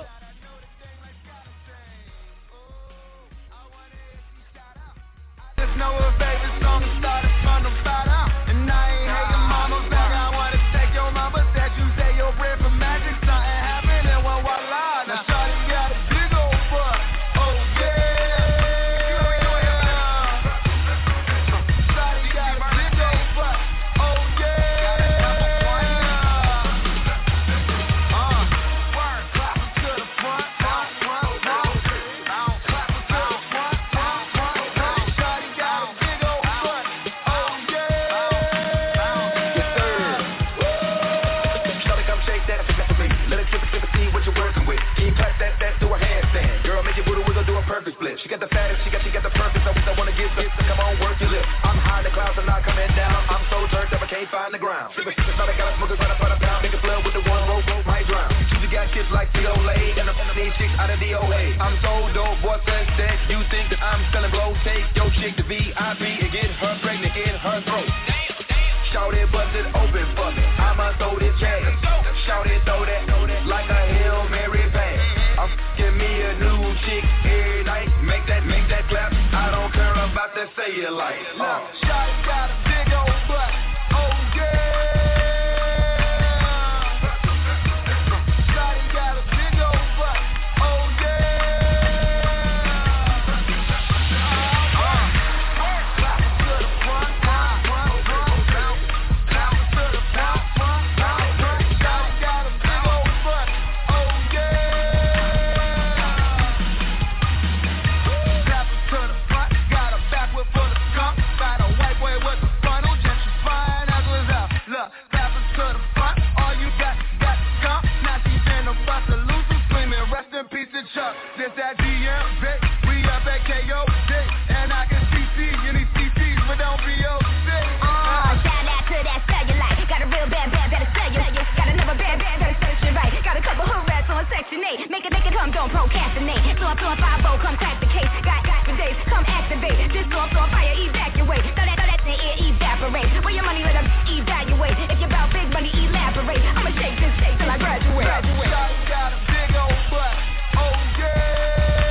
Just know a favorite song started from the bottom, and I ain't hating mama back. I wanna take your mama that you say your bread for magic. Something happened and one voila. Now shawty got a big old butt. Oh yeah. Shawty got a big old butt. Oh yeah. Uh, work, clap to the front, front, front, front. Clap to the front, front, front, front. Shawty got a big old butt. Oh yeah. Yes sir. Shawty come shake that for me. Let it tip it, tip it, see what you're working with. Can you clap that, that, do a handstand? Girl, make your booty wiggle, do a perfect split. She got the fattest, she got, she got the perfect. So I wanna get this, so come on, work your lips. I'm high in the clouds, I'm not coming down. I'm so turned up, I can't find the ground. Sippin', sippin', thought I got a smoker, right up, right up, down. Make a flood with the one rope, rope, might drown. She got kids like T O A and the these chicks out of D O A. I'm so dope, boy, says that you think that I'm selling blow. Take your chick to V I P and get her pregnant in her throat. Shout it, bust it open for me. I'ma throw this jazz. Shout it, throw that, like a Hail Mary pass. I'm f***ing me a new chick every night. Make that, make that clap. I don't care about that cellulite. Uh. Shout it, got a big old butt. Oh yeah. Shout it, got a big old butt. Oh yeah. Uh. Clap it to the front, front, front, front, front. Clap it to the front, front, front, front. Shout it, got a big old butt. Oh yeah. Clap it to the front, got a backward full of skunk. Got a white boy with a funnel, gentrifying as was out. Look, clap it to the front, all you got, got skunk. Now she's in the bus, a loser screaming, rest in peace to Chuck. This that D M, bitch, we up at K O D, and I can C C any C Cs, but don't be O sick. Oh, shout out to that cellulite. Got a real bad, bad, better sell you. Got another bad, bad, better search it right. Got a couple hood rats on section eight. Make it, make it hum, don't procrastinate. So I'm doing five oh, come crack the case. Got, got for days, come activate. This off, on fire, evacuate. Throw that, throw that in the air, evaporate. Where your money, let them evaluate. If you're about big money, elaborate. I'ma shake this shake till I graduate. Shawty got a big old butt. Oh yeah.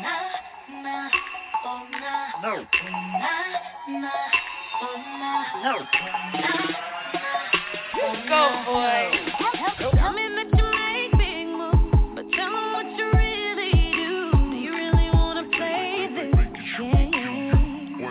No. No. Go, boy. Tell me that you make big moves, but tell me what you really do. Do you really wanna play this game? You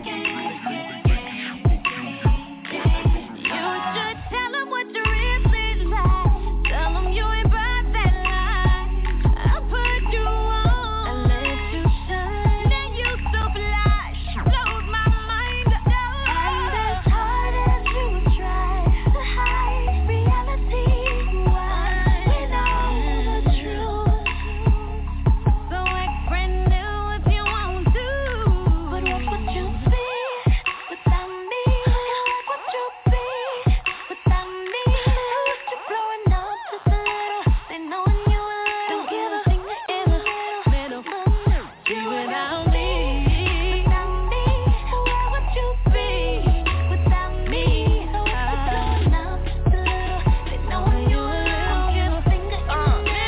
should tell them what you really like. Tell them you ain't about that life. I'll put you on and let you shine. Then you so flash, blows my mind. And as hard as you try to hide reality, why we know the truth. So act brand new if you want to. But what would you be without me? What would you be without me? If you're blowing up just a little, they knowing you a little. Don't give a thing in the middle. Be without me. Without me, where would you be without me? So if you're blowing up just a little, they knowing you a little. Don't give a thing in the middle.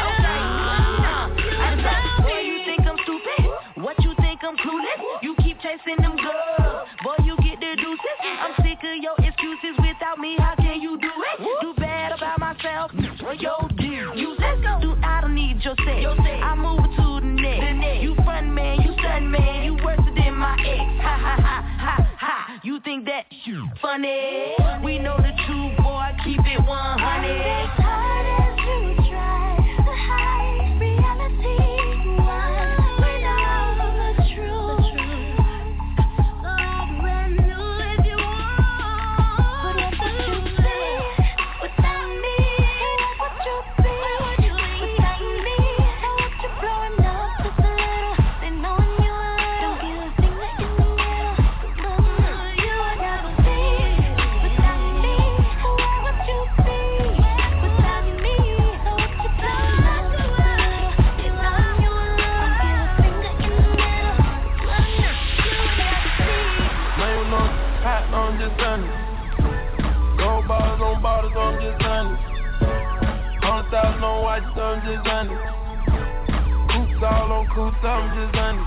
Boy, you think I'm stupid? What you think I'm clueless? You keep chasing them girls, boy, you get the deuces. I'm sick of your excuses. Without me, how can you do it? Do bad about myself, yo, dear. You let's go. Dude, I don't need your sex. I move it to the next. You front man, you stun man, you worse than my ex. Ha ha ha ha ha. You think that you funny? We know the truth, boy. Keep it one hundred. As hard as you try to hide reality, why we know the truth. So act brand new if you want. But what would you be without me? What would you be without me? So what you blowing up just a little, they knowing you a little. Don't give a thing in the middle. You would never be without me. Where would you be without me? So what you blowing up just a little, they knowing you a little. Don't give a thing in the middle. Man, no hot, I'm just honest. Gold bars on bottles, I'm just honest. Hundred thousand on watches, I'm just honest. Coops all on coops, I'm just honest.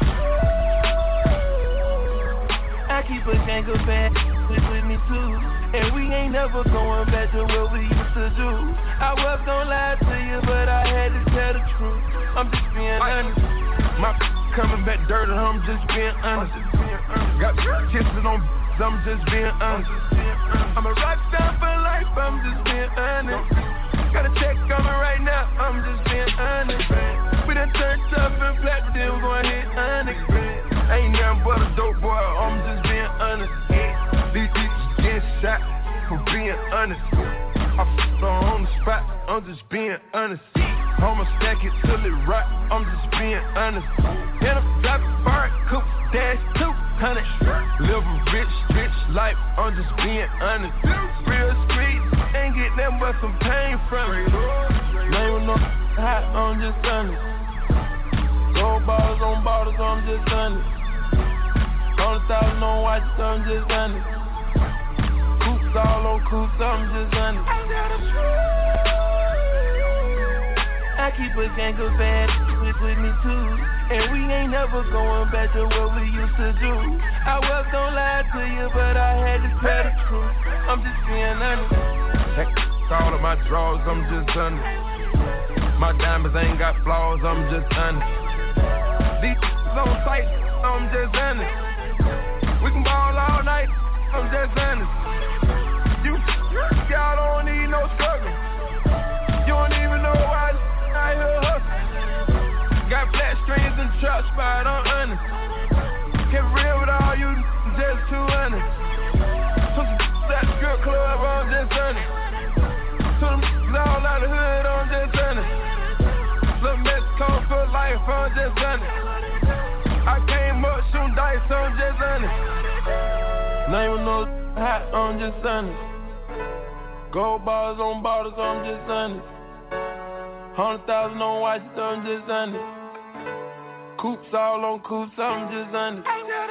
I keep a gang of bad with, with me too. And we ain't never going back to what we used to do. I was gonna lie to you, but I had to tell the truth. I'm just being honest. My coming back dirty, I'm just being honest. Got kisses on, I'm just being honest. I'm a rock star for life, I'm just being honest. Got a check coming right now, I'm just being honest. We done turned tough and flat, but then we gon' hit honest. I ain't nothing but a dope boy, I'm just being honest. These bitches getting shot for being honest. I f***ed on the spot, I'm just being honest. I'ma stack it till it rock, I'm just being honest. In a drop bar, coupe, dash two hundred. Live a rich, rich life, I'm just being honest. Real street, ain't get nothing but some pain from it. Name no hot, I'm just honest. Gold bars on bottles, I'm just honest. Hundred thousand on watches, I'm just honest. Coops all on coops, I'm just honest. I keep a gang of bad with, with me too. And we ain't never going back to what we used to do. I was gonna lie to you, but I had to tell the truth. I'm just being honest. All of my drawers, I'm just honest. My diamonds ain't got flaws, I'm just honest. These on sight, I'm just honest. We can ball all night, I'm just honest. You, y'all don't need no struggle. You don't even know why I hear hustle. Got flat strings and trap spot, I'm honest. Get real with all you, just too honest. Took that strip club, I'm just honest. Took them all out of the hood, I'm just honest. Little Mexico for life, I'm just honest. I came up shooting dice, I'm just honest. Name no hot, I'm just honest. Gold bars on bottles, I'm just honest. Hundred thousand on watches, I'm just honest. Coops all on coops, I'm just honest.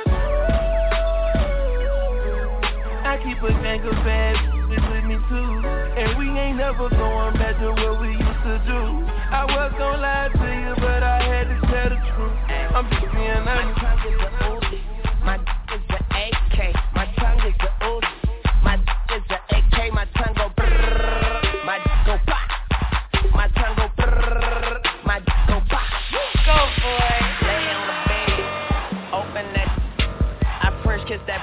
I keep a gang of bad bitches with me too. And we ain't never going back to what we used to do. I was gonna lie to you, but I had to tell the truth. I'm just being honest. My tongue is a Uzi. My is a A K. My tongue is a Uzi. My is a A K. My tongue go brrrr. My go pop. My tongue go brrrr. My go pop. Go boy. Lay on the bed. Open that. I French kiss that.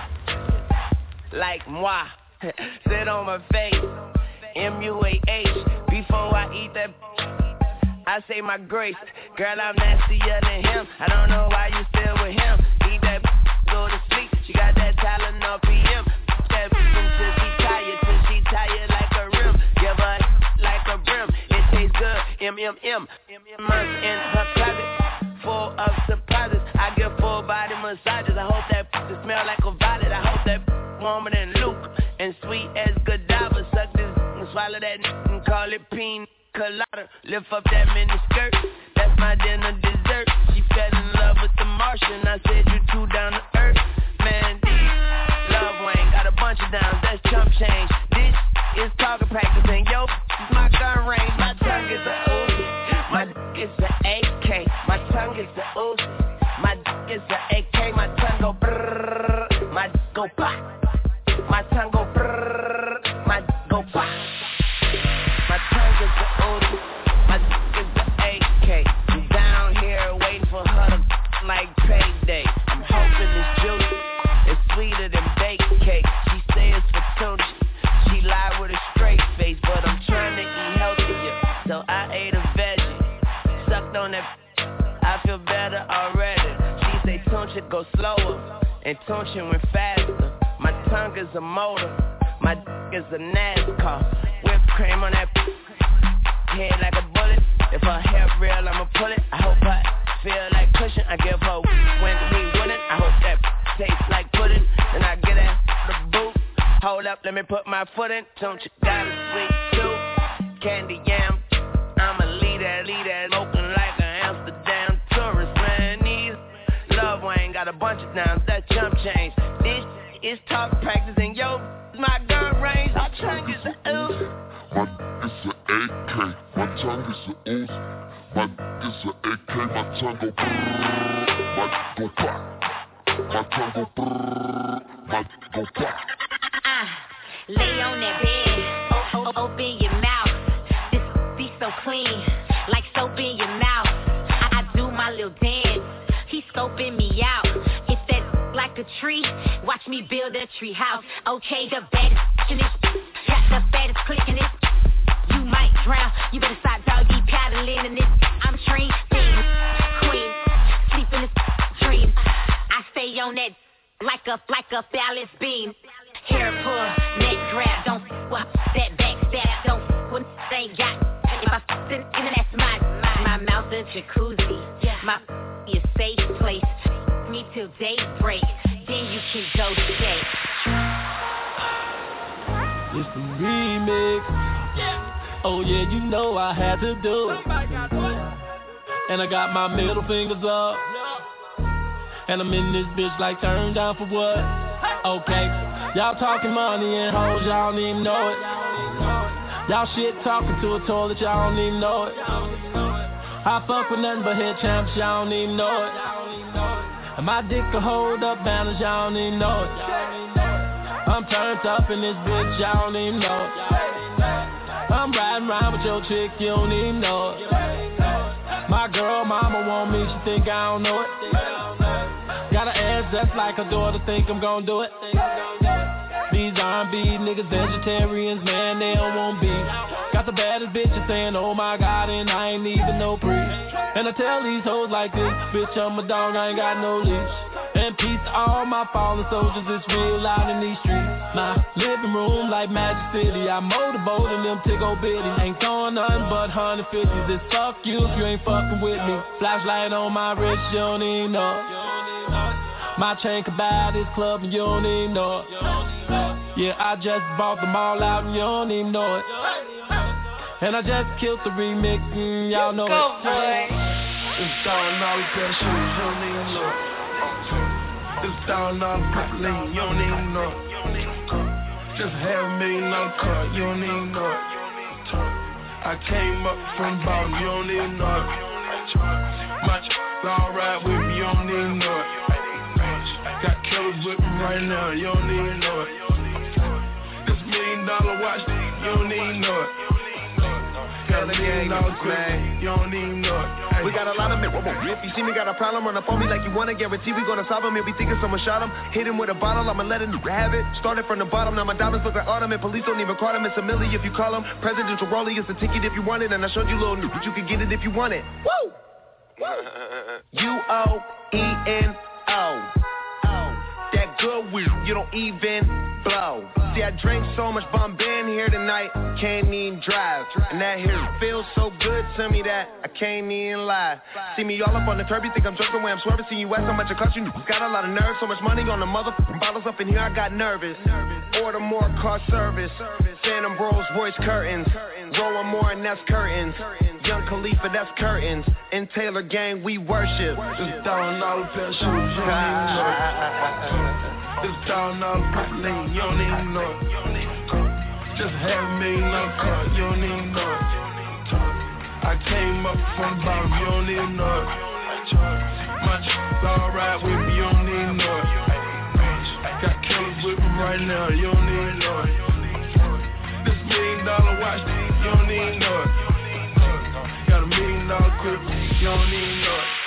Like moi. Sit on my face. M U A H. Before I eat that, I say my grace. Girl, I'm nastier than him. I don't know why you still with him. Eat that, go to sleep. She got that talent on P M. That until she tired, till she tired like a rim. Give her like a brim. It tastes good. M M M. Months in her closet, full of surprises. I give full body massages. I hope that it smell like a violet. I hope that warmer than Luke and sweet as Godiva. Suck this and swallow that and call it pina colada. Lift up that mini skirt. That's my dinner dessert. She fell in love with the Martian. I said you too down to earth. Man, D, Love Wayne got a bunch of downs. That's chump change. This is target practice and yo, is my gun range. My tongue is a Uzi. My d- is a A K. My tongue is a Uzi. My d- is a A K. My tongue go brrrr. My d- go pop. My tongue go brrrr. My d- go pop. My tongue is a Uzi. My d- is a A K. I'm down here waiting for her to like payday. I'm hoping it's juicy. It's sweeter than baked cake. She say it's for Tunchi. She lied with a straight face, but I'm trying to eat healthier. So I ate a veggie. Sucked on that. I feel better already. She say Tunchi go slower, and Tunchi went faster. My tongue is a motor. My d- is a NASCAR. Whipped cream on that head like a bullet. If her hair real, I'ma pull it. I hope I feel like cushion. I give her when he wouldn't. I hope that tastes like pudding. Then I get at the boot. Hold up, let me put my foot in. Don't you got a sweet tooth? Candy yam. I'm a leader, leader. Smoking like an Amsterdam tourist, man. These Love Wayne got a bunch of downs. That jump change. This is talk practice and yo, my gun range. My tongue is a ooh. My is a A K. My tongue is a Uzi. My is a A K. My tongue go brrrr. My go pop. My tongue go brrrr. My go pop. Ah, lay on that bed. O- o- open your mouth. This be so clean, like soap in your mouth. I, I do my little dance. He scoping me out. If that like a tree, watch me build a tree house. Okay, the baddest in this, got the baddest clicking it. You might drown. You better stop doggy paddling in this. I'm trained, queen, sleep in this dream. I stay on that like a like a balance beam. Hair pull, neck grab, don't what that backstab, don't what they got. If I f*** it, then that's my my mouth a jacuzzi. My f- is safe place. Me till daybreak, then you can go stay. It's the remix. Oh yeah, you know I had to do it. And I got my middle fingers up. And I'm in this bitch like turned down for what? Okay, y'all talking money and hoes, y'all don't even know it. Y'all shit talking to a toilet, y'all don't even know it. I fuck with nothing but head champs, y'all don't even know it. And my dick can hold up banners, y'all don't even know it. I'm turned up in this bitch, y'all don't even know it. I'm riding around with your chick, you don't even know it. My girl mama want me, she think I don't know it. Got an ass that's like a daughter, think I'm gon' do it. These R and B niggas vegetarians, man, they don't want beef. Got the baddest bitches saying, oh my god, and I ain't even no priest. And I tell these hoes like this, bitch, I'm a dog, I ain't got no leash. And peace to all my fallen soldiers, it's real loud in these streets. My living room like Magic City, I motorboat in them tickle bitties. Ain't throwing nothing but one hundred fifties, it's fuck you if you ain't fucking with me. Flashlight on my wrist, you don't even know it. My chain can buy this club and you don't even know it. Yeah, I just bought them all out and you don't even know it. And I just killed the remix, mm, y'all know Go, it. boy. It's down all the better shoes, you don't even know it. It's down all the purple lane, you don't even know it. Just half a million dollar car, you don't even know it. I came up from bottom, you don't even know it. My ch*** all ride with me, you don't right now, you don't even know it. This million dollar watch, you don't even know it. Got a million dollar man, you don't even know it. We got a lot of men. If you see me got a problem, run up on me like you wanna. Guarantee we gonna solve him. If we thinking someone shot him, hit him with a bottle, I'ma let him have it. Started from the bottom, now my diamonds look like autumn. And police don't even call him. It's a milli if you call him. Presidential rollie is the ticket if you want it. And I showed you little new, but you can get it if you want it. Woo! U O E N O. That good weed, you don't even blow. See, I drank so much Bombay here tonight, can't even drive. And that here feels so good to me that I can't even lie. See me all up on the turf, you think I'm joking when I'm swerving. See you ask how much it cost you, got a lot of nerve. So much money on the motherfucking bottles up in here, I got nervous. Order more car service, Phantom Rolls Royce curtains. Rolling more and that's curtains. Young Khalifa, that's curtains. In Taylor Gang, we worship. This thousand dollar pair of shoes, you don't even know it. This thousand dollar purple lane, you don't even know it. Just half a million dollar car, you don't even know it. I came up from the bottom, you don't even know it. My ch***s all right with me, you don't even know it. Got killers with me right now, you don't even know it. This million dollar watch, you don't even know it. Got a million dollar crib, you don't even know it.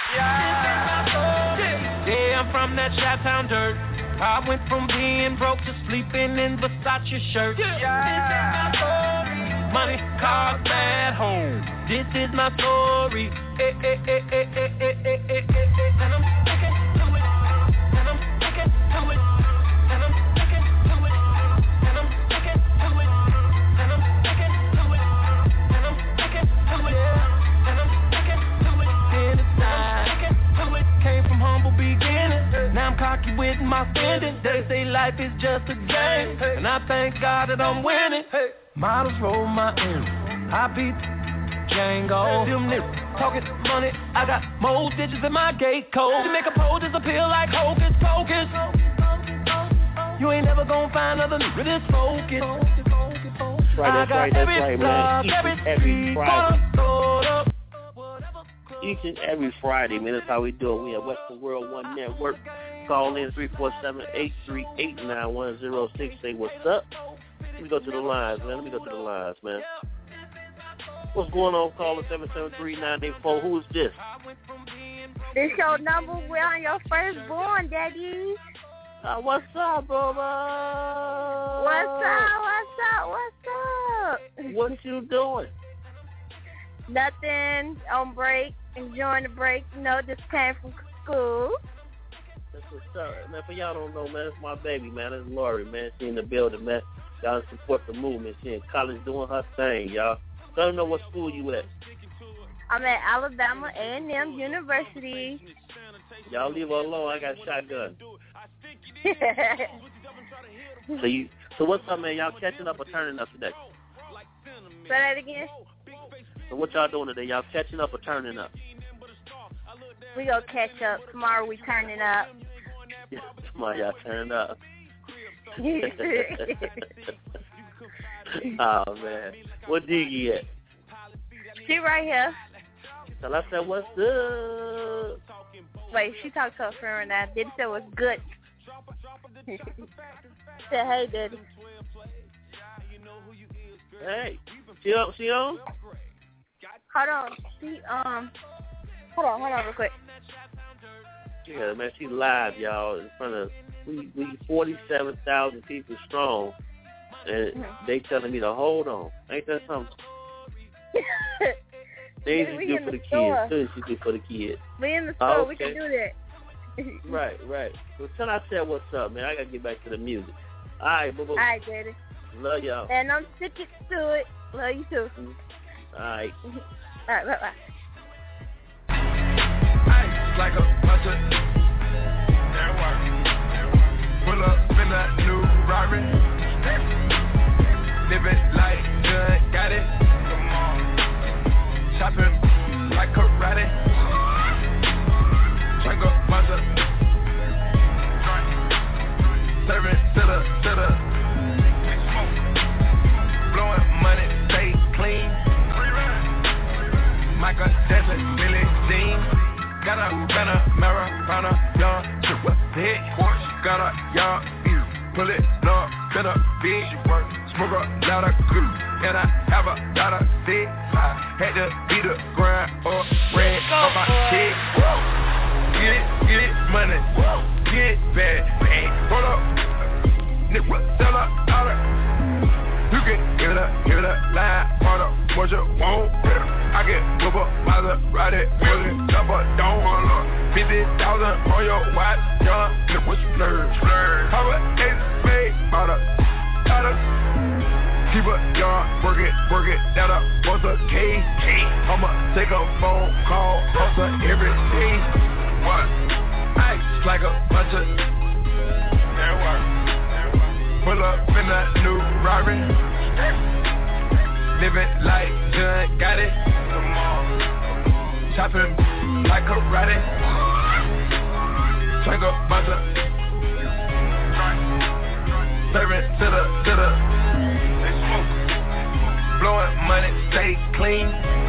Yeah, I'm from that Chi-Town dirt. I went from being broke to sleeping in Versace shirt. Yeah. Money, cars, bad home. This is my story. Eh, eh, eh, eh, eh, eh, eh, eh, eh. And I'm sticking to it. And I'm sticking to it. And I'm sticking to it. And I'm sticking to it. And I'm sticking to it. And I'm sticking to it. And I'm sticking to it. Then it's time. Sticking to it. Came from humble beginnings. Now I'm cocky with my spending. They say life is just a game, and I thank God that I'm winning. Models roll my end. I beat Django. Them niggas talking money. I got more digits in my gate code. To make a pole disappear like hocus pocus. You ain't never gonna find another nigga this focus. That's right, that's right, that's right, man. Each and every Friday. Each and every Friday, man, that's how we do it. We have Western World One Network. Call in three four seven, eight three eight, nine one zero six. Say what's up. Let me go to the lines, man. Let me go to the lines, man. What's going on? Call in seven seven three, nine eight four. Who is this? This your number. We're on your firstborn, Daddy. Uh, what's up, brother? What's up? What's up? What's up? What you doing? Nothing. On break. Enjoying the break. You know, just came from school. That's what's up. Man, for y'all don't know, man, it's my baby, man. That's Lori, man. She in the building, man. Y'all support the movement. She in college doing her thing, y'all. Don't know what school you at. I'm at Alabama A and M University. Y'all leave her alone. I got a shotgun. so you, so what's up, man? Y'all catching up or turning up today? Say that again. So what y'all doing today? Y'all catching up or turning up? We gonna catch up. Tomorrow we turning up. Yeah, tomorrow y'all turn up. Oh, man. What Diggy at? She right here. Tell I said, what's up? Wait, she talked to her friend right now. Diddy said what's good. Said, hey, Daddy. Hey. She on? She on? Hold on. She, um, hold on, hold on real quick. Yeah, man, she live, y'all, in front of, we, we forty-seven thousand people strong, and mm-hmm. they telling me to hold on. Ain't that something? Things yeah, you do for the, the kids, things you do for the kids. We in the store, okay. We can do that. Right, right. Well, tell I said what's up, man. I got to get back to the music. All right, boo-boo. All right, Daddy. Love y'all. And I'm sticking to it. Love you, too. Mm-hmm. All right. All right, bye-bye. Like a buster. Pull up in a new Rari. Living like good, got it. Shopping like karate. Drink up buster. Serving to the, to the. Blowing money, stay clean. Michael Jackson, Billie Jean. Got a banner, marijuana, young, hit, Porsche, got got a young ear. Pull it up, been a big work. Smoke a lot of good, and I have a lot of dick. I had to beat the grind up, red on my head. Get it, get it, money, get it bad. Hold up, nigga, sell a dollar. You can give it up, give it up, line, hold up, what you want. I get whoop up, Maserati, million, double, don't hold up. fifty thousand on your watch, young, nigga, what you nerve? How a ace made, about a dollar. Keep it young, work it, work it, that up, what's a K? I'ma take a phone call, hustle every day. What? Ice like a bunch of that work. Pull up in a new Rari. Living like John got it. Chopping like karate. Drink a bunch of serving to the, to the blowing money, stay clean.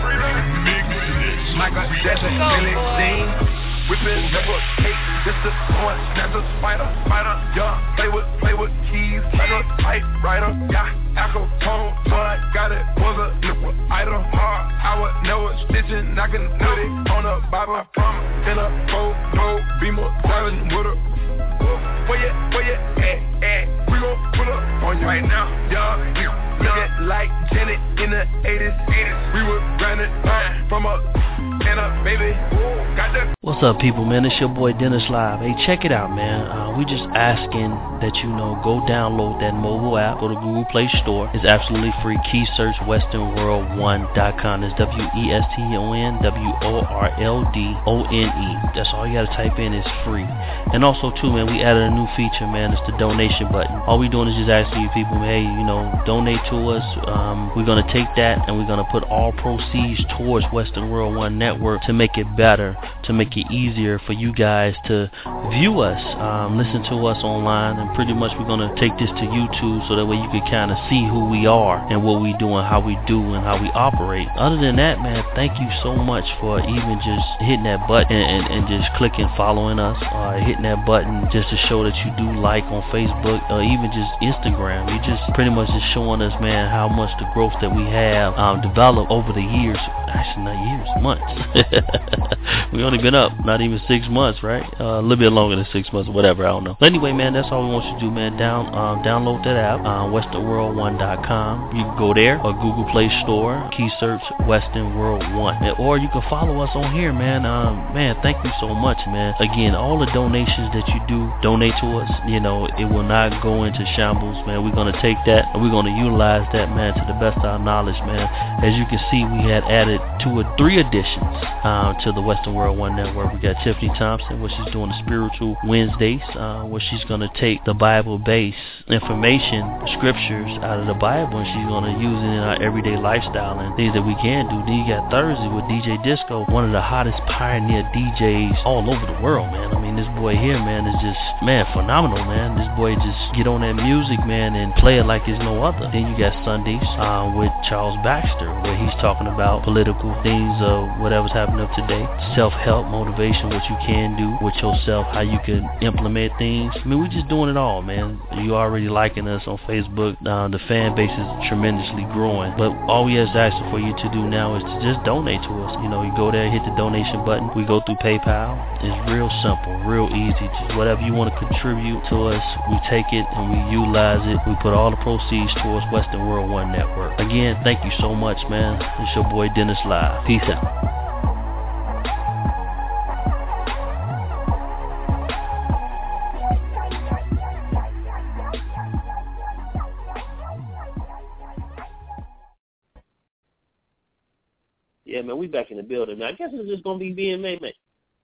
Michael Jackson, Billie Jean. Whipping never cake, just a one, snatch a spider, spider, yeah. Play with, play with keys, like a typewriter, yeah. Acapone, son, got it, was a nipple item, hard. I was never stitching, I can put it on a Bible, I promise. In a photo, Beamer, driving with a. Where you, where you at, at? We gon' pull up on you right now, y'all. Looking like Janet in the eighties, eighties. We were grinding uh, from a and a baby. Got the. What's up, people, man? It's your boy Dennis Live. Hey, check it out, man. Uh, we just asking that you know go download that mobile app. Go to Google Play Store. It's absolutely free. Key search western world one dot com. It's W E S T O N W O R L D O N E. That's all you gotta type in. It's free. And also, too, man, we added a new feature, man. It's the donation button. All we doing is just asking you people, hey, you know, donate to us. Um, we're gonna take that and we're gonna put all proceeds towards Western World One Network to make it better, to make it easier for you guys to view us, um, listen to us online, and pretty much we're gonna take this to YouTube so that way you can kind of see who we are and what we do and how we do and how we operate. Other than that, man, thank you so much for even just hitting that button and, and, and just clicking following us, uh, hitting that button just to show that you do like on Facebook or even just Instagram. You just pretty much just showing us, man, how much the growth that we have um, developed over the years. Actually, not years, months. We only been up not even six months, right? Uh, a little bit longer than six months, whatever. I don't know. But anyway, man, that's all we want you to do, man. Down, um, download that app, uh, western world one dot com. You can go there or Google Play Store, key search Western World One, or you can follow us on here, man. Um, man, thank you so much, man. Again, all the donations that you do, donate to us. You know, it will not go into shambles, man. We're gonna take that and we're gonna utilize that, man, to the best of our knowledge, man. As you can see, we had added two or three additions uh, to the Western World One Network. We got Tiffany Thompson, where she's doing the Spiritual Wednesdays, uh, where she's gonna take the Bible-based information, scriptures out of the Bible, and she's gonna use it in our everyday lifestyle and things that we can do. Then you got Thursday with D J Disco, one of the hottest pioneer D Js all over the world, man. I mean, this boy here, man, is just, man, phenomenal, man. This boy just get on that music, man, and play it like it's no other. Then you got Sundays uh, with Charles Baxter, where he's talking about political things of whatever's happening up today, self-help, motivation, what you can do with yourself, how you can implement things. I mean, we're just doing it all, man. You already liking us on Facebook. Uh, the fan base is tremendously growing. But all we ask asking for you to do now is to just donate to us. You know, you go there, hit the donation button. We go through PayPal. It's real simple, real easy. Just whatever you want to contribute to us, we take it and we utilize it. We put all the proceeds towards Western World One Network. Again, thank you so much, man. It's your boy Dennis Live. Peace out. Yeah, man, we back in the building, man. I guess it's just going to be me and May May.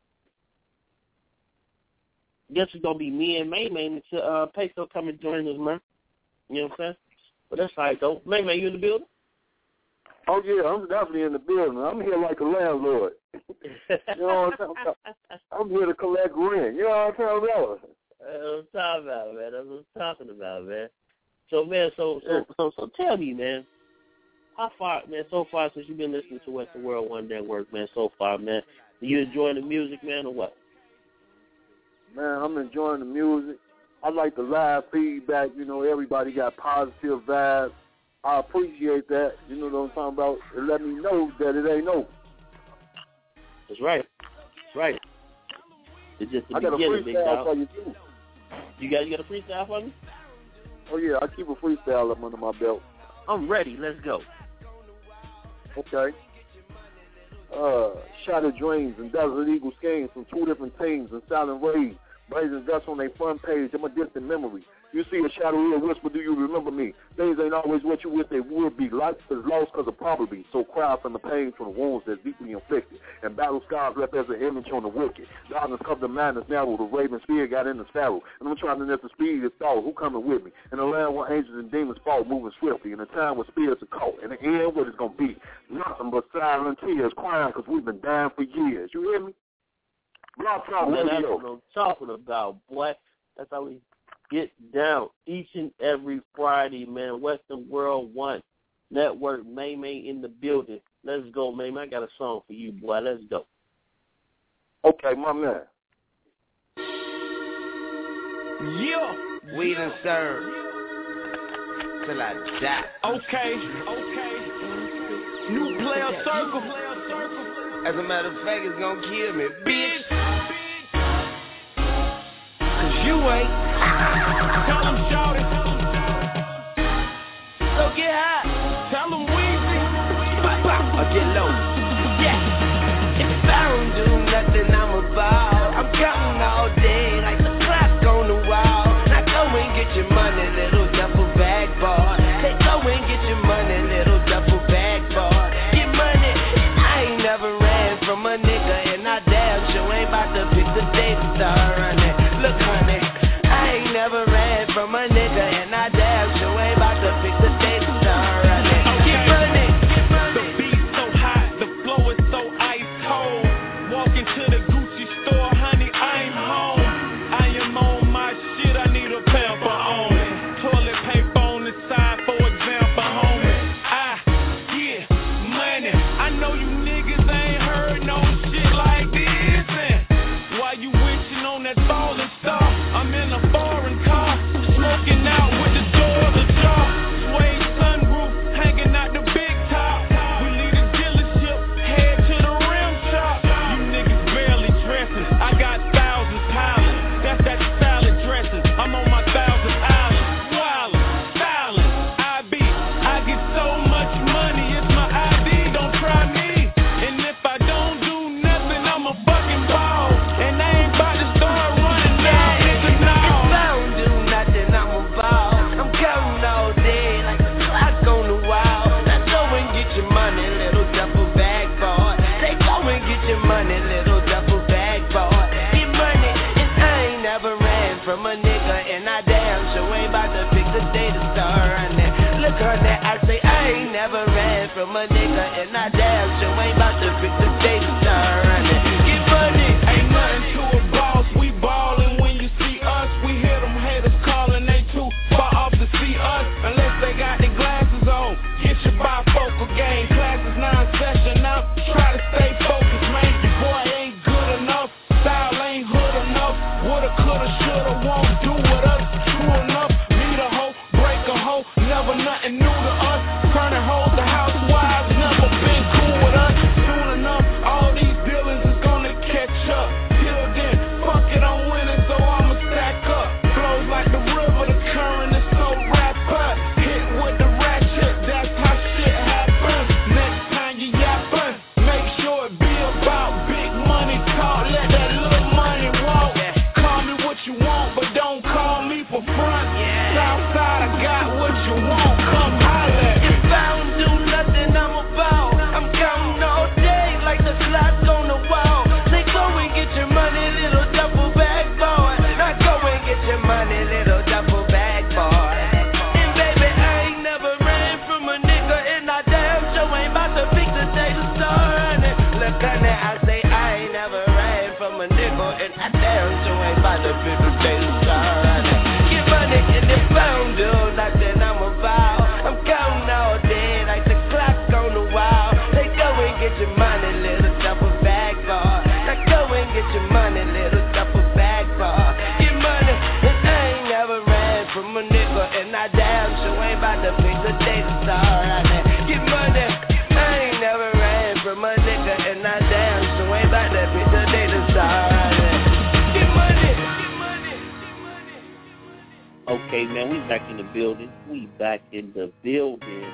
Guess it's going to be me and May May until uh, Peso come and join us, man. You know what I'm saying? But that's all right, though. May May, you in the building? Oh, yeah, I'm definitely in the building. I'm here like a landlord. You know what I'm talking about? I'm here to collect rent. You know what I'm talking about? That's what I'm talking about, man. That's what I'm talking about, man. So, man, so so so, so tell me, man. How far, man, so far since you've been listening to Western World One Network, man, so far, man, are you enjoying the music, man, or what? Man, I'm enjoying the music. I like the live feedback. You know, everybody got positive vibes. I appreciate that. You know what I'm talking about? It let me know that it ain't over. That's right. That's right. It's just the I got beginning, a big freestyle dog. for you too. You got you got a freestyle for me? Oh yeah, I keep a freestyle up under my belt. I'm ready. Let's go. Okay. Uh, Shattered Dreams and Desert Eagle schemes from two different teams and Silent Rage. Blazing dust on their front page. I'm a distant memory. You see a shadow here whisper, do you remember me? Things ain't always what you wish they would be. Life is lost because of probably. So cry from the pain from the wounds that's deeply inflicted. And battle scars left as an image on the wicked. Darkness covered the madness narrow. The raven spear got in the sparrow. And I'm trying to net the speed of thought. Who coming with me? In a land where angels and demons fall, moving swiftly. In a time where spirits are caught. In the end, what it's going to be? Nothing but silent tears crying because we've been dying for years. You hear me? Block Talk Man, that's Radio. what I'm talking about, boy. That's how we get down each and every Friday, man. Western World One Network, May May in the building. Let's go, May May. I got a song for you, boy. Let's go. Okay, my man. Yeah, we done served till I die. Okay, okay. New player circle. As a matter of fact, it's gonna kill me, bitch. Cause you ain't. Tell them shout it. So get high. Tell them Weezy. Pop, pop, or get low. Yeah. If I don't do nothing, I'm a ball. I'm counting all day like the clock on the wall. Now go and get your money, little duffel bag boy. Say go and get your money, little duffel bag boy. Get money. I ain't never ran from a nigga, and I damn sure ain't about to pick the day to start running. Look, honey, I ain't never ran from a nigga, and I damn sure ain't about to pick the day to start running. Get money. The beat's so hot, the flow is so ice cold. Walking to the Gucci store, honey, I'm home. I am on my shit, I need a pamper on it. Toilet paper on the side, for example, homie. I get money. I know you niggas ain't heard no shit like this. And while you wishing on that falling star, I'm in a foreign car, smoking out with the doors ajar. Suede sunroof, hanging out the big top. We leave the dealership, head to the rim shop. You niggas barely dressing, I got thousand pilots. That's that salad dressing, I'm on my thousand islands. Wildin', styling, I be, I get so much money, it's my I D, don't try me. And if I don't do nothing, I'm a fucking ball. And I ain't about to start running now, nigga, no. If I don't do nothing, I'm a ball. I'm counting all day like the clock on the wall. Now go and get your money, little duffel bag boy. Say go and get your money, little duffel bag boy. Get money, and I ain't never ran from a nigga, and I damn sure ain't about to pick the day to start running. Look on that, I say I ain't never ran from a nigga, and I damn sure ain't about to pick the day to start running. Get money, Ain't nothing to a boss, we ballin'. When you see us, we hear them haters calling. They too far off to see us, unless they got their glasses on. Get your bifocal game, classes non-session now. Try to stay focused, man. Your boy ain't good enough, style ain't hood enough. Woulda, coulda, shoulda, won't do with us. True enough, meet a hoe, break a hoe, never nothing new to us. Turning hoes to housewives, never been cool with us. Soon enough, Okay, man, we back in the building. We back in the building.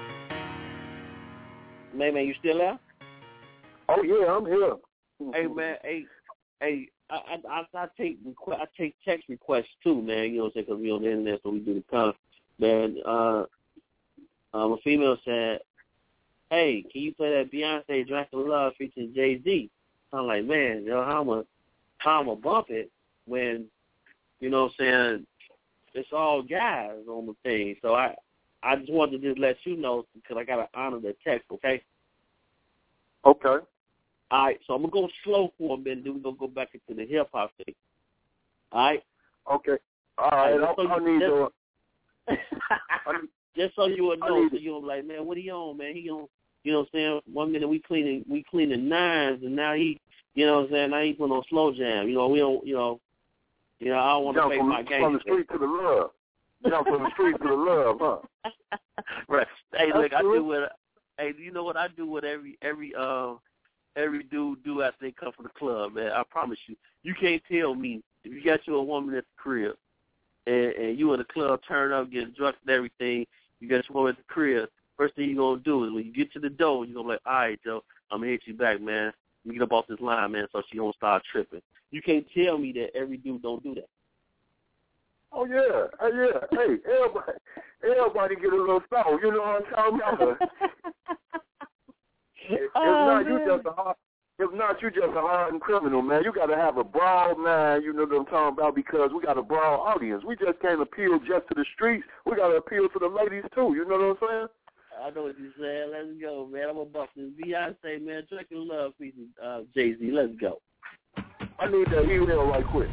Man, man, you still there? Oh yeah, I'm here. Hey, man, hey, hey, I I, I take request, I take text requests too, man. You know what I'm saying? Because we on the internet, so we do the con. Man, uh, um, a female said, "Hey, can you play that Beyonce Drank in Love featuring Jay-Z?" I'm like, man, you know how I'm a how I'm a bump it when, you know what I'm saying, it's all guys on the thing. So I I just wanted to just let you know because I got to honor the text, okay? Okay. All right, so I'm going to go slow for a minute, then we're going to go back into the hip-hop thing. All right? Okay. All right, All right, I, so I need just, to... just so you would know, need so you'll be like, man, what he on, man? He on, you know what I'm saying? One minute we cleaning we cleaning nines, and now he, you know what I'm saying, now he putting on slow jam. You know, we don't, you know, you know, I don't want to play from, my game. From the street to the love. Jump from the street to the love, huh? Right. Hey, look, I do Absolutely. what, hey, you know what I do what every, every, uh, every dude do after they come from the club, man. I promise you. You can't tell me if you got you a woman at the crib and, and you in the club, turn up, getting drunk and everything, you got your woman at the crib, first thing you're going to do is when you get to the door, you're going to be like, all right, Joe, I'm going to hit you back, man. Let me get up off this line, man, so she don't start tripping. You can't tell me that every dude don't do that. Oh, yeah. Hey, yeah. Hey, everybody, everybody get a little song. You know what I'm talking about? If Oh, not, man. you just a hard, if not, you just a hardened criminal, man. You got to have a broad mind, you know what I'm talking about, because we got a broad audience. We just can't appeal just to the streets. We got to appeal to the ladies, too. You know what I'm saying? I know what you're saying. Let's go, man. I'm a buff this Beyonce, man. Drinking Love featuring uh, Jay-Z. Let's go. I need that email right quick.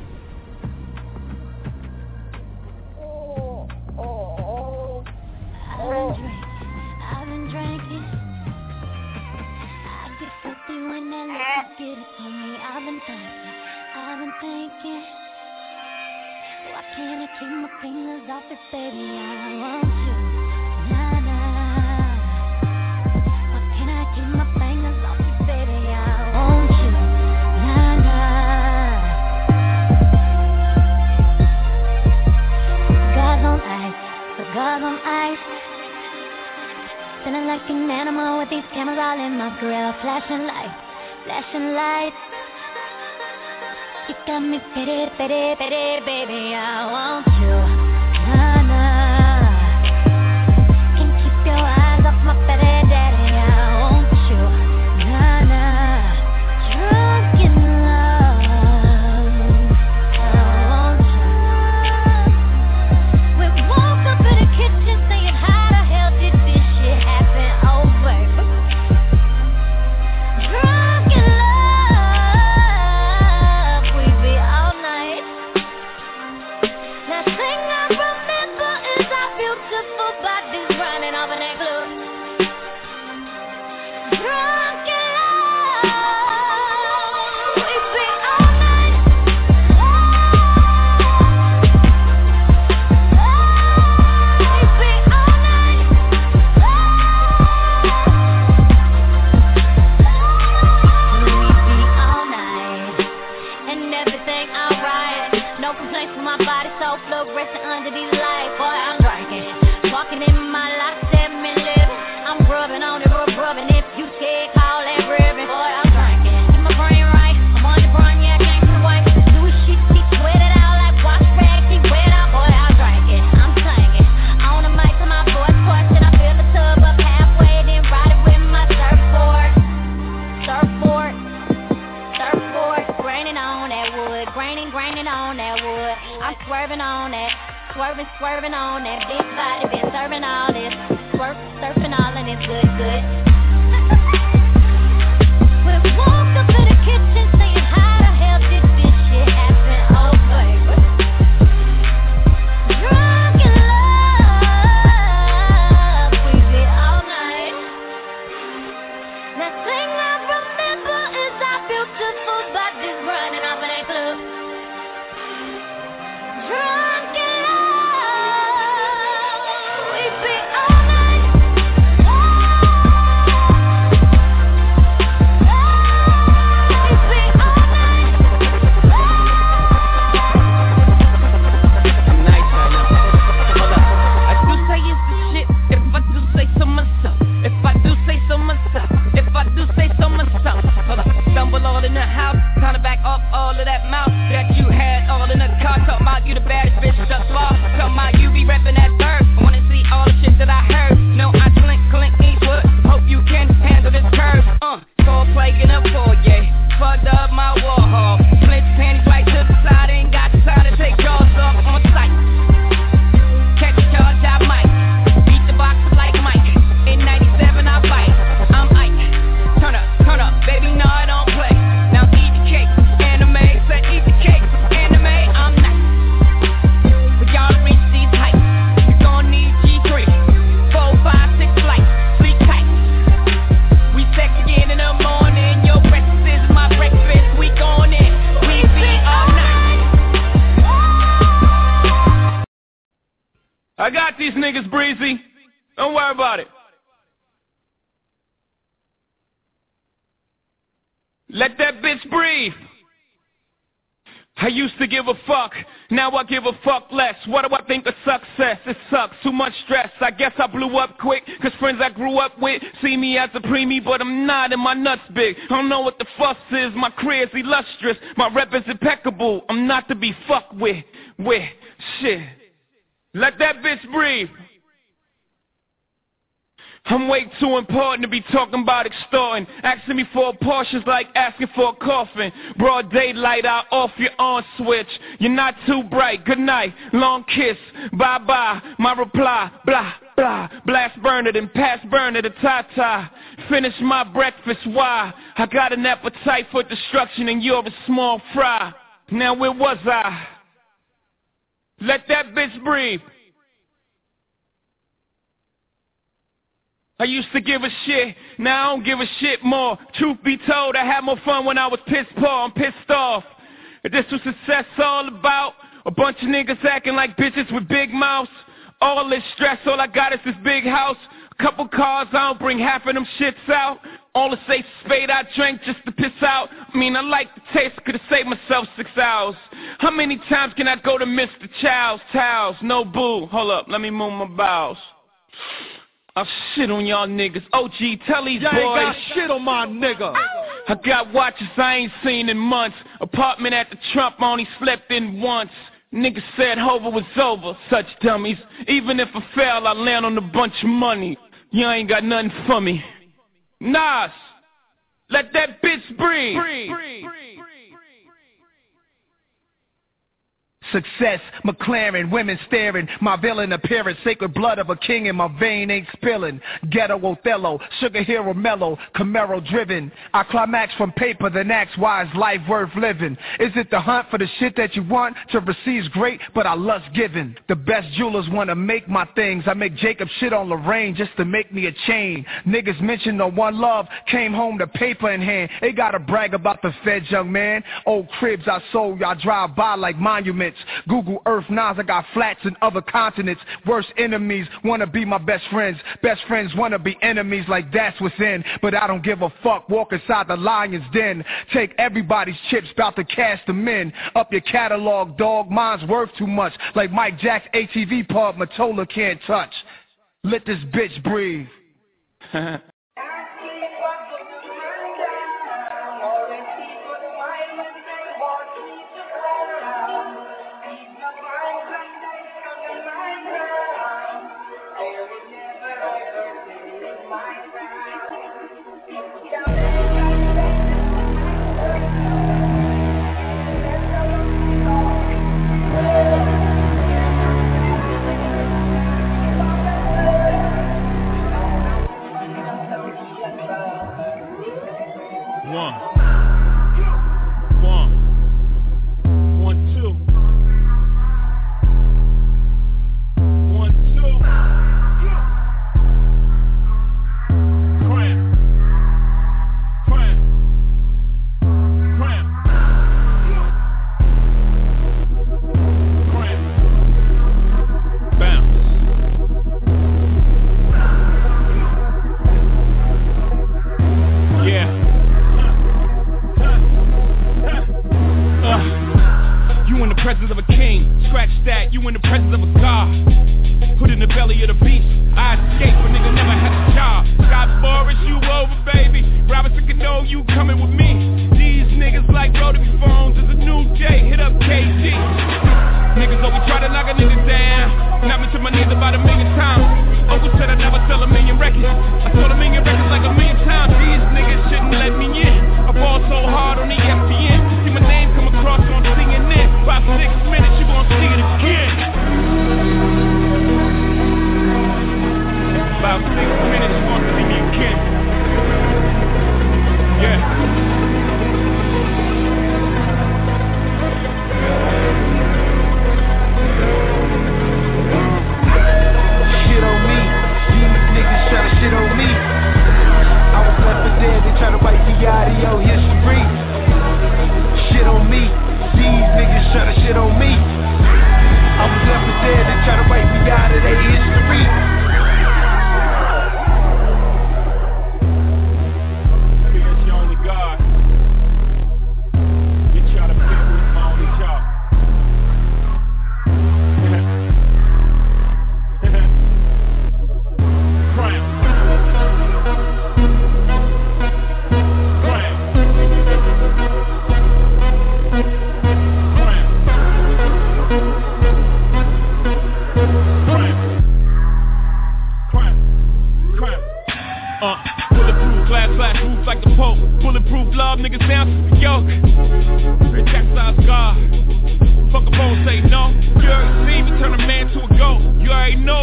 I've been drinking, I've been drinking. I get filthy when that liquor get it on me. I've been thinking, I've been thinking. Why can't I keep my fingers off it, baby? I want you, nah, nah. Why can't I keep my fingers off it, baby? I want you, nah, nah. Cigars on ice, cigars on ice. Feeling like an animal with these cameras all in my grill. Flashing lights, flashing lights. You got me pity, pity, pity, baby. I want you, nah, nah. Can't keep your eyes off my pity, daddy. I want you, nah, nah. Drunk in love. I want you. We woke up in the kitchen saying, how the hell did this shit happen? Oh, baby. Drunk in love. We be all night. Last thing I remember is our beautiful bodies running off in that club. Drunk in love. We be all night. We be all night. We be all night. And everything alright. No complaints from my body, so fluorescent under these lights. Boy, I'm drinking. Walking in my life, seven living. I'm rubbing on it, rub, rubbing. If you scared, call that ribbon. Boy, I'm drinking. Get my brain right. I'm on the run, yeah, I can't get away. Do shit, she sweat it out like wash rag. She wet out, boy, I'm drinking. I'm slanging. On the mic to my voice course, and I fill the tub up halfway, then ride it with my surfboard. Surfboard. Surfboard, graining on that wood, graining, graining on that wood. I'm swerving on that, swerving, swerving on that big body, been serving all this, swerp, surfing all and it's good, good. We woke up in the kitchen saying, how the hell did this shit happen? Oh, baby. Drunk in love, we be all night. Last thing I remember is our beautiful bodies running off in that club. Drunk in love, we be all night. We be I got these niggas, Breezy. Don't worry about it. Let that bitch breathe. I used to give a fuck, now I give a fuck less. What do I think of success? It sucks, too much stress. I guess I blew up quick, cause friends I grew up with see me as a preemie, but I'm not, and my nuts big. I don't know what the fuss is, my career's illustrious, my rep is impeccable. I'm not to be fucked with, with, shit. Let that bitch breathe. I'm way too important to be talking about extorting. Asking me for a Porsche's like asking for a coffin. Broad daylight, I'll off your on switch. You're not too bright, good night, long kiss, bye-bye. My reply, blah, blah. Blast burner, then pass burner to ta-ta. Finish my breakfast, why? I got an appetite for destruction and you're a small fry. Now where was I? Let that bitch breathe. I used to give a shit, now I don't give a shit more. Truth be told, I had more fun when I was pissed poor, I'm pissed off. If this was success all about, a bunch of niggas acting like bitches with big mouths. All this stress, all I got is this big house. A couple cars, I don't bring half of them shits out. All the say spade I drank just to piss out. I mean, I like the taste, could've saved myself six hours. How many times can I go to Mister Chow's Towels? No boo, hold up, let me move my bowels. I'll shit on y'all niggas. O G, tell these y'all boys. Ain't got shit on my nigga. I got watches I ain't seen in months. Apartment at the Trump, I only slept in once. Niggas said Hova was over, such dummies. Even if I fail, I land on a bunch of money. You ain't got nothing for me. Nas, let that bitch breathe. breathe. breathe. Success, McLaren, women staring, my villain appearance, sacred blood of a king in my vein ain't spilling. Ghetto Othello, sugar hero mellow, Camaro driven. I climax from paper, then ask why is life worth living? Is it the hunt for the shit that you want? To receive's great, but I lust giving. The best jewelers wanna make my things. I make Jacob shit on Lorraine just to make me a chain. Niggas mention the one love, came home to paper in hand. They gotta brag about the feds, young man. Old cribs I sold, y'all drive by like monuments. Google Earth, Nas, I got flats in other continents. Worst enemies wanna be my best friends. Best friends wanna be enemies, like that's within. But I don't give a fuck, walk inside the lion's den. Take everybody's chips, bout to cash them in. Up your catalog, dog, mine's worth too much. Like Mike Jack's A T V pub, Matola can't touch. Let this bitch breathe.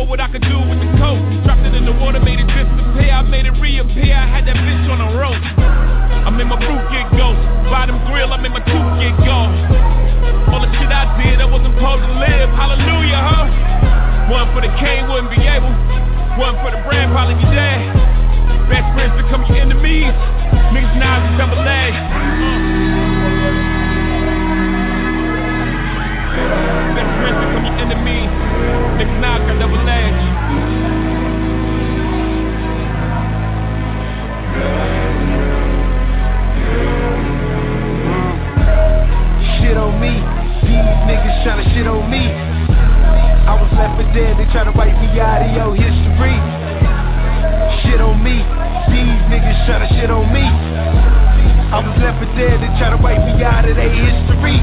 what I could do with the coat. Dropped it in the water, made it disappear. I made it reappear. I had that bitch on a rope. I made my fruit get ghost. Bottom grill, I made my tooth get gone. All the shit I did, I wasn't supposed to live. Hallelujah, huh? One for the king, wouldn't be able. One for the brand, probably be dead. Best friends become your enemies. Niggas knives and double A. Best friends become your enemies. Niggas knives got double edge. Shit on me. These niggas tryna shit on me. I was left for dead, they tryna wipe me out of your history. Shit on me. These niggas tryna shit on me. I was left for dead, they tryna wipe me out of their history.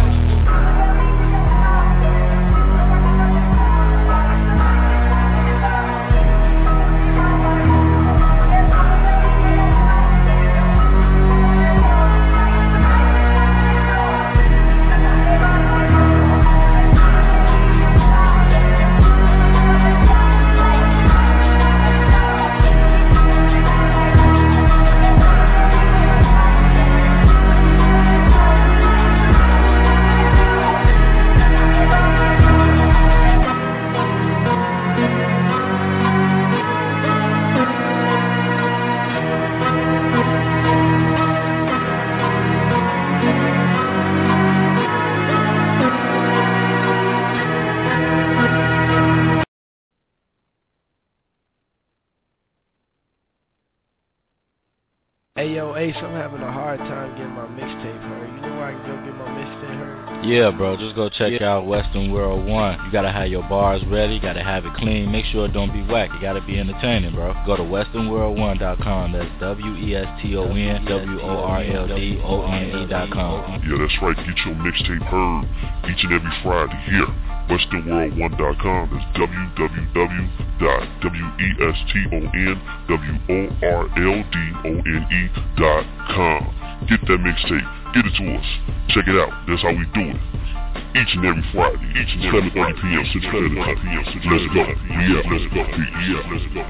Ace, I'm having a hard time getting my mixtape heard. You know where I can go get my mixtape heard? Yeah, bro, just go check yeah. out Western World One. You gotta have your bars ready, you gotta have it clean, make sure it don't be whack. You gotta be entertaining, bro. Go to western world one dot com. That's W E S T O N W O R L D O N E dot com. Yeah, that's right. Get your mixtape heard each and every Friday here. western world one dot com. That's w w w dot weston world one dot com. Get that mixtape. Get it to us. Check it out. That's how we do it. Each and every Friday. Each and every seven thirty p.m. Central Standard Time. Let's go. Yeah, let's go. Yeah, let's go.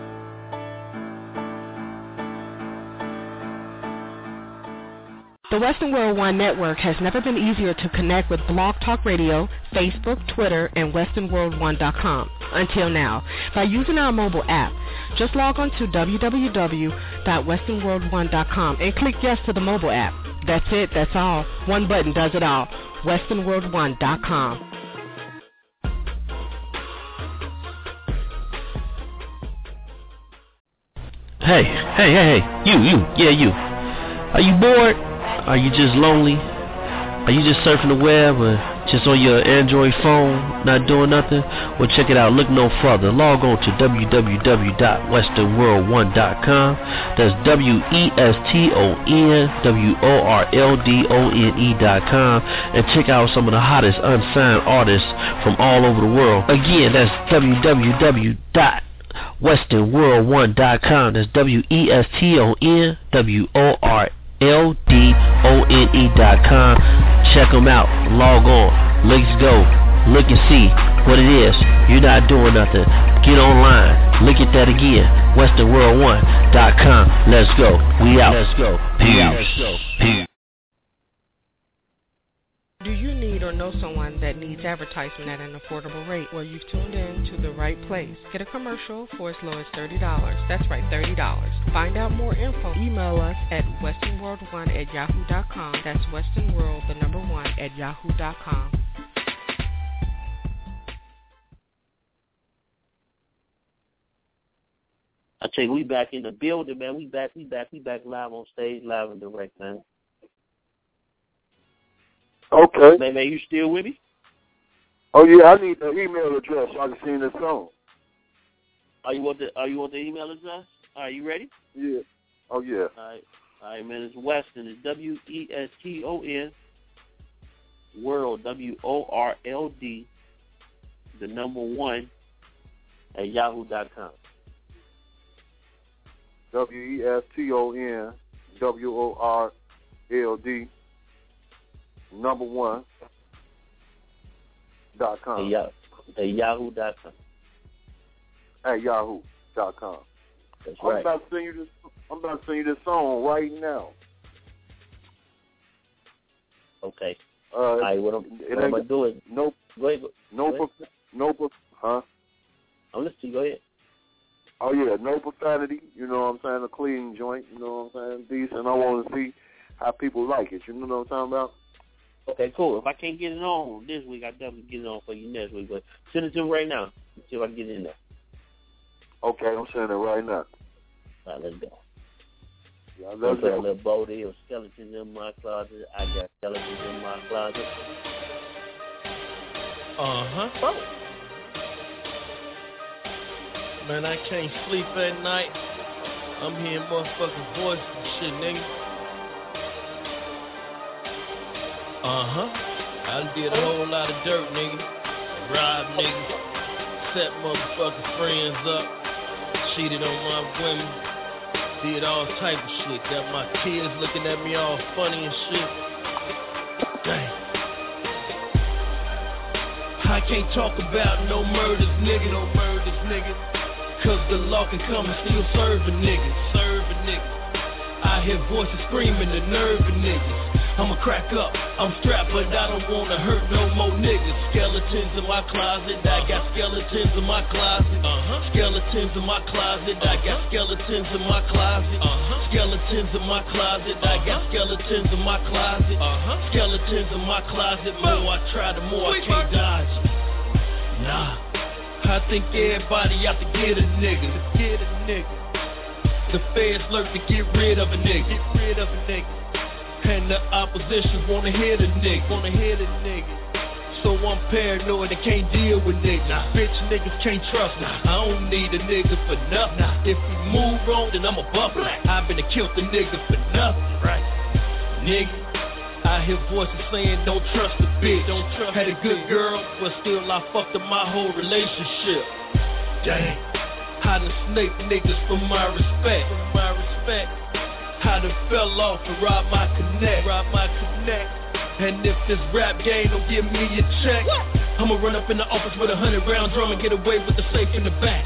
The Western World One Network has never been easier to connect with Blog Talk Radio, Facebook, Twitter, and western world one dot com until now by using our mobile app. Just log on to w w w dot western world one dot com and click yes to the mobile app. That's it, that's all. One button does it all. western world one dot com. Hey, hey, hey, hey, you, you, yeah, you. Are you bored? Are you just lonely? Are you just surfing the web or just on your Android phone, not doing nothing? Well, check it out. Look no further. Log on to w w w dot western world one dot com. That's W E S T O N W O R L D O N E dot com. And check out some of the hottest unsigned artists from all over the world. Again, that's w w w dot western world one dot com. That's W E S T O N W O R L D O N E dot com. Check them out. Log on. Let's go. Look and see what it is. You're not doing nothing. Get online. Look at that again. western world one dot com. Let's go. We out. Let's go. Peace. Let's go. Peace. Do you need or know someone that needs advertisement at an affordable rate? Well, you've tuned in to the right place. Get a commercial for as low as thirty dollars. That's right, thirty dollars. Find out more info. Email us at western world one at yahoo dot com. That's westernworld, the number one, at yahoo dot com. I tell you, we back in the building, man. We back, we back, we back live on stage, live and direct, man. Okay. Man, man, you still with me? Oh yeah, I need the email address so I can sing this song. Are you want the Are you want the email address? Are you ready? Yeah. Oh yeah. All right, all right, man. It's Weston. It's W E S T O N World W O R L D the number one at yahoo dot com. W E S T O N W O R L D number one dot com. At yahoo dot com. at yahoo dot com. That's I'm right. about to send you this. I'm about to send you this song right now. Okay. Uh, All right, what I'm, it what I'm gonna do is no, go ahead. Go, no, go ahead. prof- no, prof- huh? I'm listening to you. Go ahead. Oh yeah, no profanity. You know what I'm saying? A clean joint. You know what I'm saying? Decent. I want to see how people like it. You know what I'm talking about? Okay, cool. If I can't get it on this week, I definitely get it on for you next week. But send it to me right now. See if I can get it in there. Okay, I'm sending it right now. All right, let's go. Yeah, Let's let's put a go. little Bodie of skeletons in my closet. I got skeletons in my closet. Uh-huh. Oh. Man, I can't sleep at night. I'm hearing motherfuckers' voices and shit, nigga. Uh-huh. I done did a whole lot of dirt, nigga. Robbed niggas. Set motherfucking friends up. Cheated on my women. Did all type of shit. Got my kids looking at me all funny and shit. Dang. I can't talk about no murders, nigga. No murders, nigga. Cause the law can come and still serve a nigga. Serve a nigga. I hear voices screaming, the nerve of niggas. I'ma crack up, I'm strapped, but I don't wanna hurt no more niggas. Skeletons in my closet, I got skeletons in my closet. Uh-huh. Skeletons in my closet, I got skeletons in my closet. Uh-huh. Skeletons in my closet, I got skeletons in my closet. Uh-huh. Skeletons in my closet, more I try, the more I can't dodge it. Nah, I think everybody out to get a nigga, to get a nigga. The feds lurk to get rid of a nigga, get rid of a nigga. And the opposition wanna hit a nigga, wanna hit a nigga. So I'm paranoid and can't deal with niggas. Nah. Bitch niggas can't trust me. Nah. I don't need a nigga for nothing. Nah. If we move wrong, then I'm a bubble. I've been a killed a nigga for nothing, right? Nigga, I hear voices saying don't trust a bitch. Don't trust. Had a good girl, but still I fucked up my whole relationship. Dang, I done snaked niggas for my respect, for my respect. I done fell off and robbed my connect, robbed my connect. And if this rap game don't give me a check, what? I'ma run up in the office with a hundred round drum and get away with the safe in the back.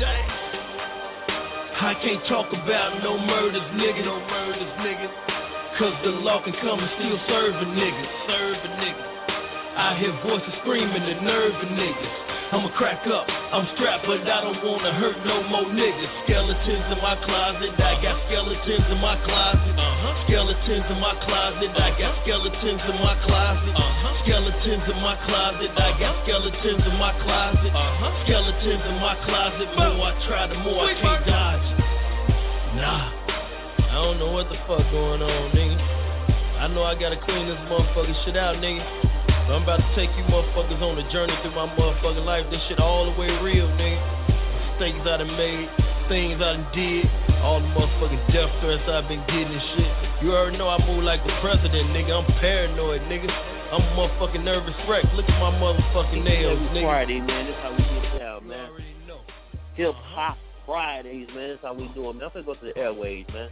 I can't talk about no murders, nigga, no murders, nigga. Cause the law can come and still serve a nigga, serve a nigga. I hear voices screaming, the nerve of niggas. I'ma crack up, I'm strapped, but I don't wanna hurt no more niggas. Skeletons in my closet, I got skeletons in my closet. Uh-huh. Skeletons in my closet, I got skeletons in my closet. Uh-huh. Skeletons in my closet, I got skeletons in my closet. Uh-huh. Skeletons in my closet, more I try, the more I can't dodge. Nah, I don't know what the fuck going on, nigga. I know I gotta clean this motherfucking shit out, nigga. So I'm about to take you motherfuckers on a journey through my motherfucking life. This shit all the way real, nigga. Mistakes I done made, things I done did, all the motherfucking death threats I've been getting and shit. You already know I move like the president, nigga. I'm paranoid, nigga. I'm a motherfucking nervous wreck. Look at my motherfucking nails, nigga. Friday, man. That's how we get down, man. Hip Hop Fridays, man. That's how we do it, man. I'm gonna go to the airways, man.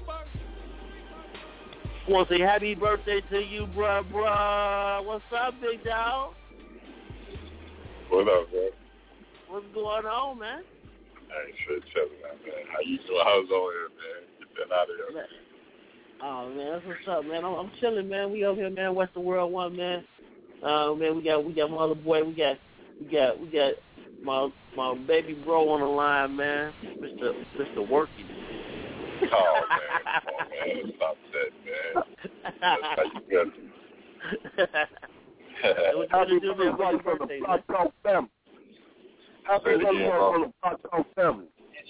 Want to say happy birthday to you, bruh, bruh. What's up, big dog? What up, bro? What's going on, man? Hey, shit, chilling out, man. How you doing? How's on here, man? Get that out of here. Man. Oh, man, that's what's up, man. I'm, I'm chilling, man. We over here, man. Western World One, man. Uh, man, we got we got my other boy. We got we got we got my my baby bro on the line, man. Mister Mister Worky. Oh, man. Come on, man. Stop that, man. That's how you get it. Happy birthday from the Block Talk family. Happy birthday from the Block Talk family.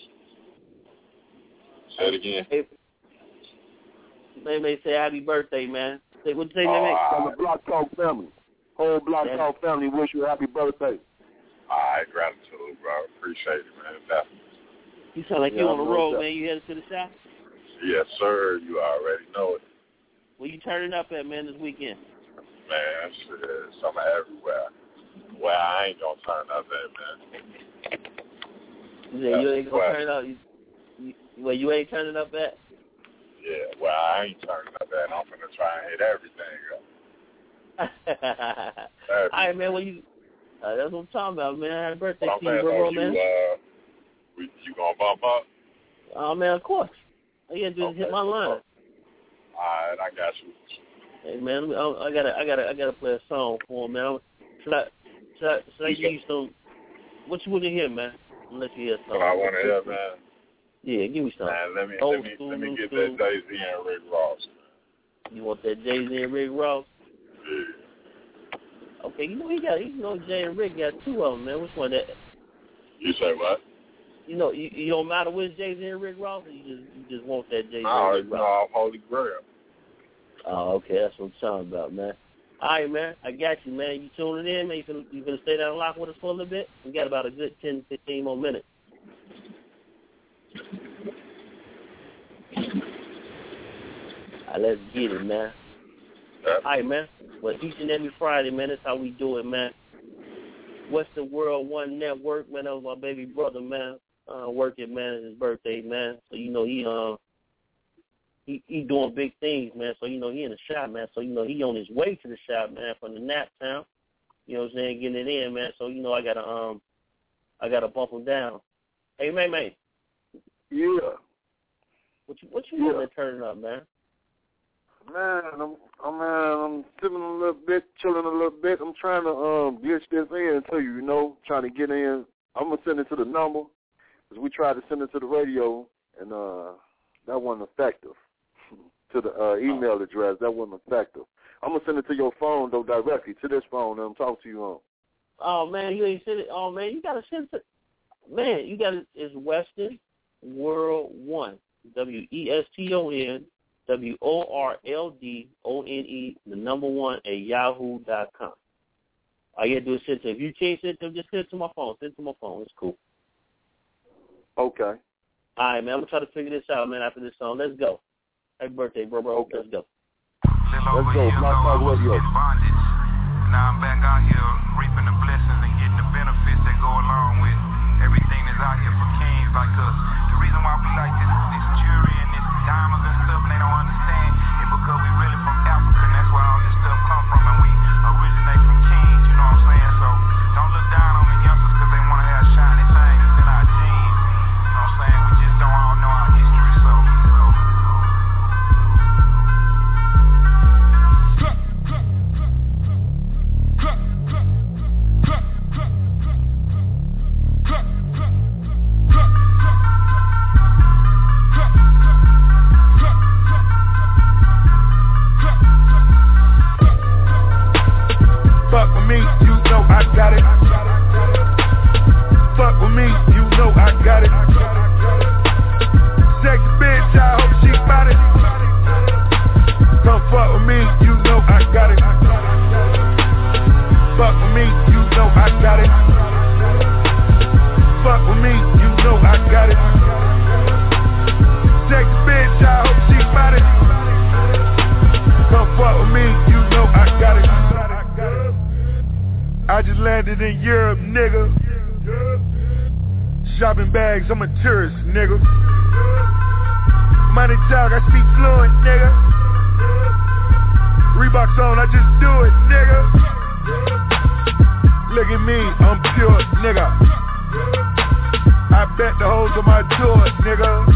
Say it again. Hey, they may say happy birthday, man. Say what you say, oh, man? From the Block Talk family. Whole Block yeah. Talk family wish you a happy birthday. All right, gratitude, bro. Appreciate it, man. Definitely. You sound like yeah, you on the road, that. man. You headed to the shop? Yes, sir. You already know it. Where you turning up at, man, this weekend? Man, shit, something everywhere. Well, I ain't gonna turn up at, man. Yeah, you ain't gonna turn up. You, you, well, you ain't turning up at? Yeah, well, I ain't turning up at. I'm gonna try and hit everything up. All right, man. Well, you. Uh, that's what I'm talking about, man. Happy birthday well, to you, man, bro, you, man. Uh, We, you gonna bump up? Oh man, of course. All you gotta do is hit my line. All right, I got you. Hey man, I, I gotta, I gotta, I gotta play a song for him, man. Should I, should I, should I give you some? What you want to hear, man? Let you hear something. What I want to hear, man. Yeah, give me something. Man, let me, Old let me, school, let me get school. that Jay-Z and Rick Ross. You want that Jay-Z and Rick Ross? Yeah. Okay, you know he got, you know Jay and Rick got two of them, man. Which one? That? You say what? You know, you, you don't matter which Jay-Z and Rick Ross, or you just, you just want that Jay-Z No, and Rick no, Ross? I'm Holy Grail. Oh, okay, that's what I'm talking about, man. All right, man, I got you, man. You tuning in, man? You gonna, you gonna stay down and lock with us for a little bit? We got about a good ten, fifteen more minutes. All right, let's get it, man. Yeah. All right, man. Well, each and every Friday, man, that's how we do it, man. Western World One Network, man. That was my baby brother, man. Uh, working, man. It's his birthday, man. So you know he uh he he doing big things, man. So you know he in the shop, man. So you know he on his way to the shop, man, from the nap town. You know what I'm saying, getting it in, man. So you know I gotta um I gotta bump him down. Hey, man, man. Yeah. What you what you Yeah. doing to turn up, man? Man, I'm, I'm, man, I'm sitting a little bit, chilling a little bit. I'm trying to um glitch this in to you, you know, trying to get in. I'm gonna send it to the number because we tried to send it to the radio and uh that wasn't effective. To the uh, email address, that wasn't effective. I'm gonna send it to your phone though directly to this phone that I'm talking to you on. Oh man, you ain't send it. Oh man, you gotta send it. To, man, you gotta. It's Western World One. W E S T O N W O R L D O N E, the number one at yahoo dot com. All you gotta do is send it to. If you can't send it to them, just send it to my phone. Send it to my phone. It's cool. Okay. All right, man. I'm gonna try to figure this out, man. After this song, let's go. Happy birthday, bro, bro. Okay. Let's go. Let's go. Black Talk Radio. Now I'm back out here reaping the blessings and getting the benefits that go along with everything that's out here for kings like us. The reason why we like this, this jewelry and this diamonds and stuff and they don't understand is because we really from Africa and that's where all this stuff come from and we originate from kings, you know what I'm saying? So don't look down on the youngsters because they want to have shiny things in our genes. You know what I'm saying? We just don't all know our history, so... Fuck with me, you know I got it. Fuck with me, you know I got it. Sexy bitch, I hope she bout it. Come fuck with me, you know I got it. Fuck with me, you know I got it. Fuck with me, you know I got it. Sexy bitch, I hope she bout it. Come fuck with me, you know I got it. I just landed in Europe, nigga. Shopping bags, I'm a tourist, nigga. Money talk, I speak fluent, nigga. Reeboks on, I just do it, nigga. Look at me, I'm pure, nigga. I bet the hoes on my door, nigga.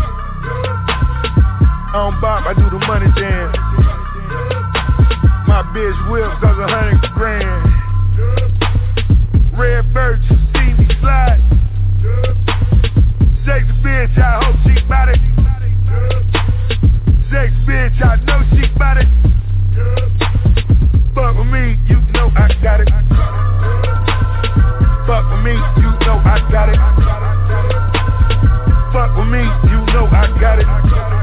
I don't bop, I do the money dance. My bitch whip costs a hundred grand. Red bird, you see me slide. Sexy bitch, I hope she bout it. Sexy bitch, I know she bout it. Fuck with me, you know I got it. Fuck with me, you know I got it. Fuck with me, you know I got it.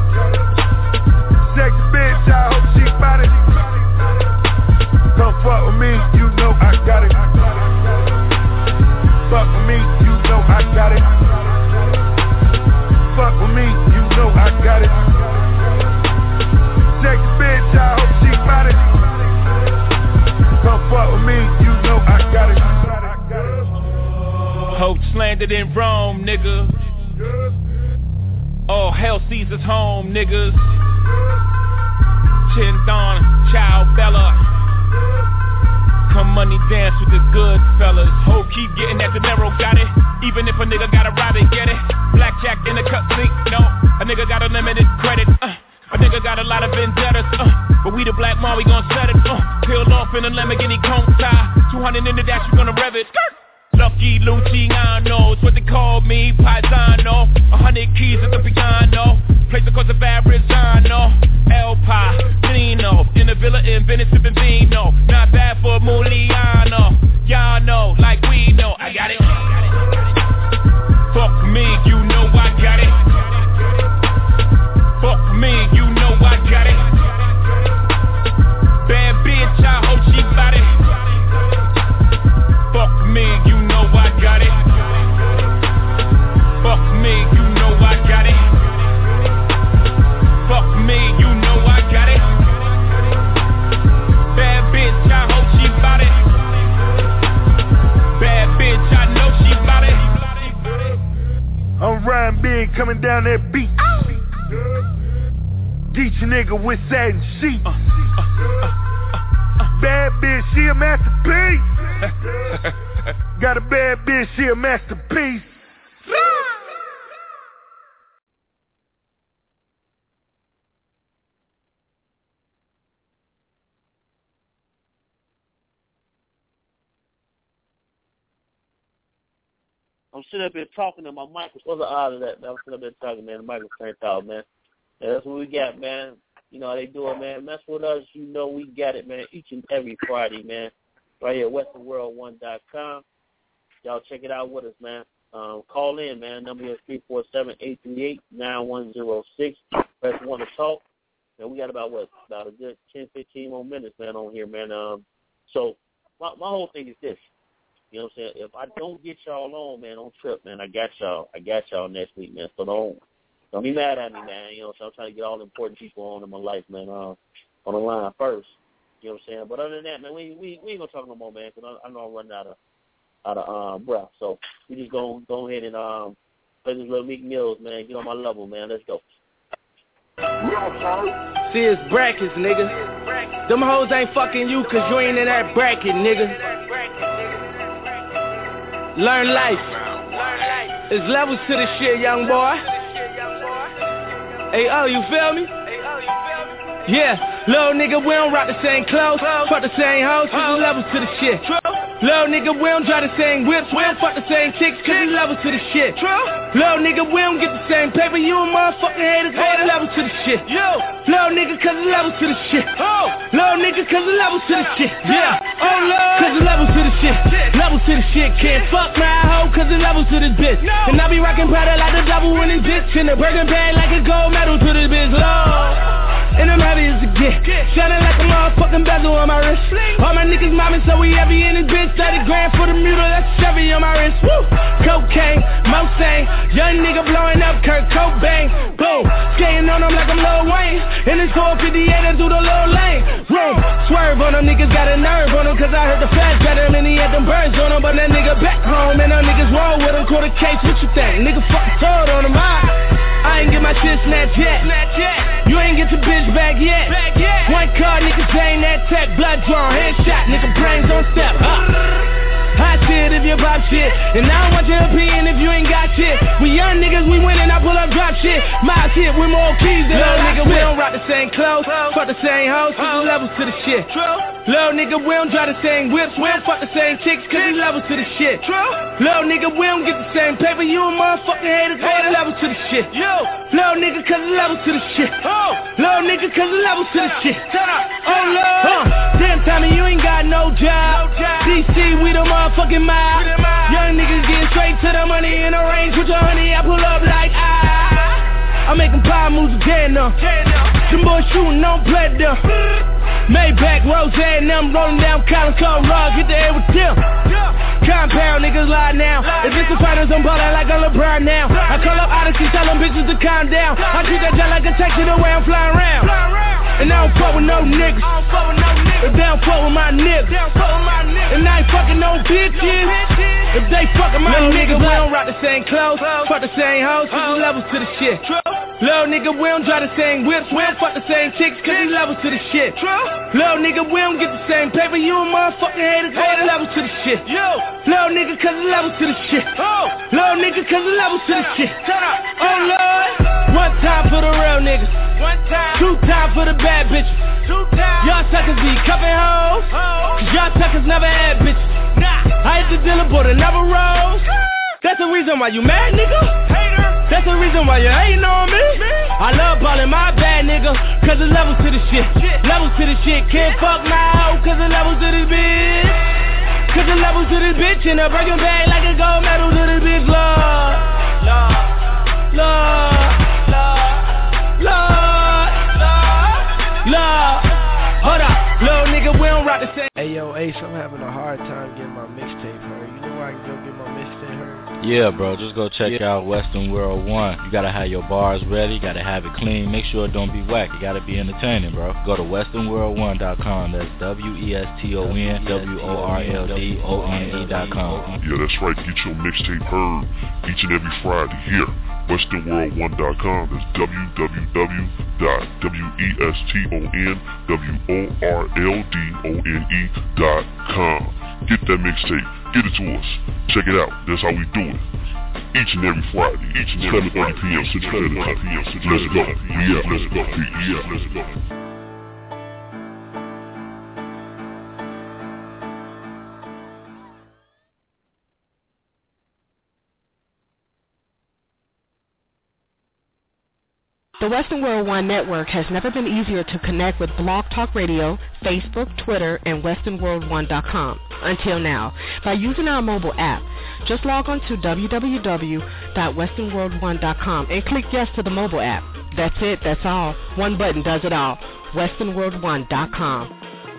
Sexy bitch, I hope she bout it. Come fuck with me, you know I got it. Fuck with me, you know I got it. Fuck with me, you know I got it. Sexy bitch, I hope she bout it. Come fuck with me, you know I got it. Hope slandered in Rome, nigga. All hell Caesar's home, niggas. Chin Don, Ciao Bella. come money dance with the good fellas. Ho, keep getting that dinero, got it. Even if a nigga gotta rob it, get it. Blackjack in the cut sink, no. A nigga got a limited credit, uh. A nigga got a lot of vendettas, uh. But we the black mom, we gon' set it, uh. Peeled off in a Lamborghini cone tie. two hundred in the dash, we gonna rev it. Lucky Luciano, it's what they call me, Paisano. A hundred keys at the piano. Place across the Verrazano. El Padrino, in the villa in Venice sipping vino. Not bad for Muliano. Y'all know, like we know, I got it. Fuck me, you know I got it. Fuck me, you know I got it. Bad bitch, I hope she got it. Fuck me, you know I got it. Fuck me, you know I got it. Fuck me, you know I got it. Bad bitch, I hope she bout it. Bad bitch, I know she bout it. I'm riding big, coming down that beat. Geech a nigga with satin sheets. Uh, uh, uh, uh, uh. Bad bitch, she a masterpiece. Got a bad bitch, she a masterpiece. I'm sitting up here talking to my mic. What's the odds of that, man? I'm sitting up here talking, man. The mic was turned out, man. Yeah, that's what we got, man. You know how they do it, man. Mess with us, you know we got it, man, each and every Friday, man. Right here at Western World One dot com. Y'all check it out with us, man. Um, call in, man. Number is three four seven, eight three eight, nine one zero six. Press one to talk. And we got about, what, about a good ten, fifteen more minutes, man, on here, man. Um, so my, my whole thing is this. You know what I'm saying? If I don't get y'all on, man, don't trip, man. I got y'all. I got y'all next week, man. So don't don't be mad at me, man. You know, so I'm trying to get all the important people on in my life, man, uh, on the line first. You know what I'm saying? But other than that, man, we we, we ain't gonna talk no more, man, because I, I know I'm running out of out of um, breath. So we just gonna go ahead and um, play this little Meek Mills, man. Get on my level, man. Let's go. See, it's brackets, nigga. Them hoes ain't fucking you because you ain't in that bracket, nigga. Learn life. There's levels to this shit, young boy. Hey, oh, you feel me? Yeah, little nigga, we don't rock the same clothes, fuck the same hoes, cause there's levels to the shit. Little nigga, we don't drive the same whips, we don't fuck the same chicks, cause there's levels to the shit. Little nigga, we don't get the same paper, you and motherfucking haters, all the levels to the shit. Little nigga, cause there's levels to the shit. Little nigga, cause there's levels to the shit. Yeah, oh Lord, cause there's levels to the shit. Levels to the shit, can't fuck my hoe, cause there's levels to this bitch. And I be rocking Prada like the devil in this bitch, and the burger bag like a gold medal to this bitch, Lord. And I'm heavy as a gift, shining like a motherfucking bezel on my wrist. All my niggas mobbing, so we heavy in this bitch. thirty grand for the mule, that's Chevy on my wrist. Woo! Cocaine, Mustang, young nigga blowing up Kurt Cobain. Boom, skating on them like I'm Lil Wayne. In this four fifty-eight, I do the little lane. Room, swerve on them, niggas got a nerve on them, cause I heard the feds got him and he had them birds on him. But that nigga back home, and them niggas roll with him. Quarter case, what you think? Nigga fucking told on him, I I ain't get my shit snatched yet. You ain't get your bitch back yet. One car, niggas ain't that tech. Blood drawn, headshot, nigga brains on step. Uh. Hot shit if you pop shit, and I don't want your opinion if you ain't got shit. We young niggas, we winning, I pull up drop shit. My shit with more keys than little nigga, we don't rock the same clothes, fuck the same hoes, cause there's levels to the shit. Little nigga, we don't drive the same whips, we don't fuck the same chicks, cause there's levels to the shit. Little nigga, we don't get the same paper, you a motherfucking hater, all the levels to the shit. Little nigga, cause there's levels to the shit. Little nigga, cause there's levels to the shit. Oh Lord, huh. Damn Tommy, you ain't got no job. D C, we the motherfucking mob. Young niggas getting straight to the money in the range with your honey. I pull up like ah. I'm making power moves again now. Some boys shooting, don't play them. Maybach, Rose, and them rolling down Collins Cole Rock, hit the air with them. Compound niggas lie now. If it's the finals, I'm ballin' like a LeBron now. I call up Odyssey, tell them bitches to calm down. I treat that jet like a taxi the way I'm flying around. And I don't fuck with no niggas. If they don't fuck with my niggas. And I ain't fucking no bitches. If they fucking my niggas, we don't rock the same clothes, fuck the same hoes, cause there's levels to the shit. Little nigga, we don't drive the same whips, we don't fuck the same chicks, cause we levels to the shit. True. Little nigga, we don't get the same paper, you a motherfucking hater, cause the levels to the shit. Yo. Little nigga, cause the levels to the shit. Oh. Little nigga, cause the levels to the shit. Shut up. Oh Lord. One time for the real niggas. One time. Two time for the bad bitches. Two time. Y'all suckers be cuffing hoes. Oh. Cause y'all suckers never had bitches. Nah. I hit the dealer, but it never rose. That's the reason why you mad, nigga. Hater. That's the reason why you hating on me. me. I love ballin' my bad, nigga. Cause it's levels to the shit. shit. Levels to the shit. Can't fuck now. Cause it's levels to this bitch. Cause it's levels to this bitch. And I break your bag like a gold medal to this bitch. Lord. Lord. Lord. Lord. Lord. Lord. Hold up. Little nigga, we don't rock the same. Hey, yo, Ace, I'm having a hard time getting my mixtape heard. You know where I can go get my mixtape heard? Yeah, bro, just go check yeah. out Western World One. You gotta have your bars ready, you gotta have it clean, make sure it don't be whack, you gotta be entertaining, bro. Go to western world one dot com, that's W E S T O N W O R L D O N E dot com. Yeah, that's right, get your mixtape heard each and every Friday here. western world one dot com, that's w w w dot w e s t o n w o r l d o n e dot com. Get that mixtape, get it to us, check it out, that's how we do it. Each and every Friday, each and every seven thirty p.m. Central Standard Time. Let's go, yeah, let's go, yeah, let's go. The Western World One Network has never been easier to connect with Blog Talk Radio, Facebook, Twitter, and western world one dot com until now by using our mobile app. Just log on to w w w dot western world one dot com and click yes to the mobile app. That's it, that's all. One button does it all. western world one dot com.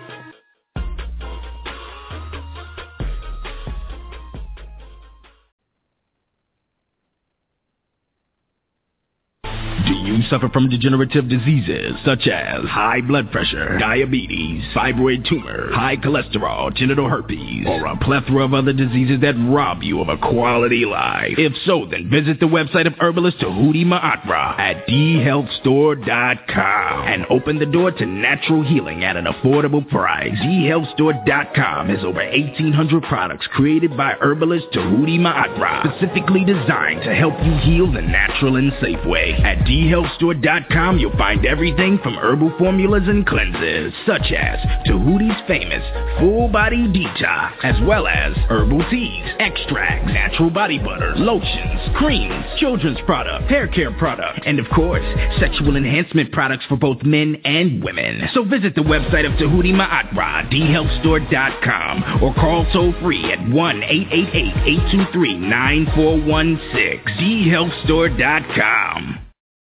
Do you suffer from degenerative diseases such as high blood pressure, diabetes, fibroid tumor, high cholesterol, genital herpes, or a plethora of other diseases that rob you of a quality life? If so, then visit the website of herbalist Tahuti Ma'atra at d health store dot com and open the door to natural healing at an affordable price. d health store dot com has over eighteen hundred products created by herbalist Tahuti Ma'atra, specifically designed to help you heal the natural and safe way. At d health store dot com, you'll find everything from herbal formulas and cleanses, such as Tahuti's famous Full Body Detox, as well as herbal teas, extracts, natural body butters, lotions, creams, children's products, hair care products, and of course, sexual enhancement products for both men and women. So visit the website of Tahuti Ma'atra, d health store dot com, or call toll free at one eight eight eight, eight two three, nine four one six, d health store dot com.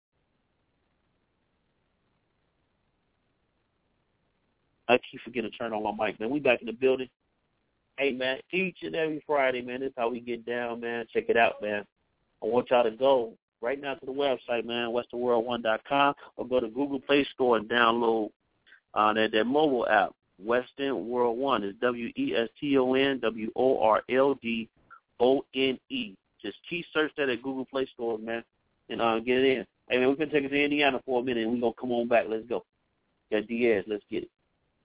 I keep forgetting to turn on my mic, man. We back in the building. Hey, man, each and every Friday, man, this is how we get down, man. Check it out, man. I want y'all to go right now to the website, man, western world one dot com, or go to Google Play Store and download uh, that, that mobile app, Western World One. It's W E S T O N W O R L D O N E. Just key search that at Google Play Store, man, and uh, get it in. Hey, man, we're going to take it to Indiana for a minute, and we're going to come on back. Let's go. Got Diaz. Let's get it.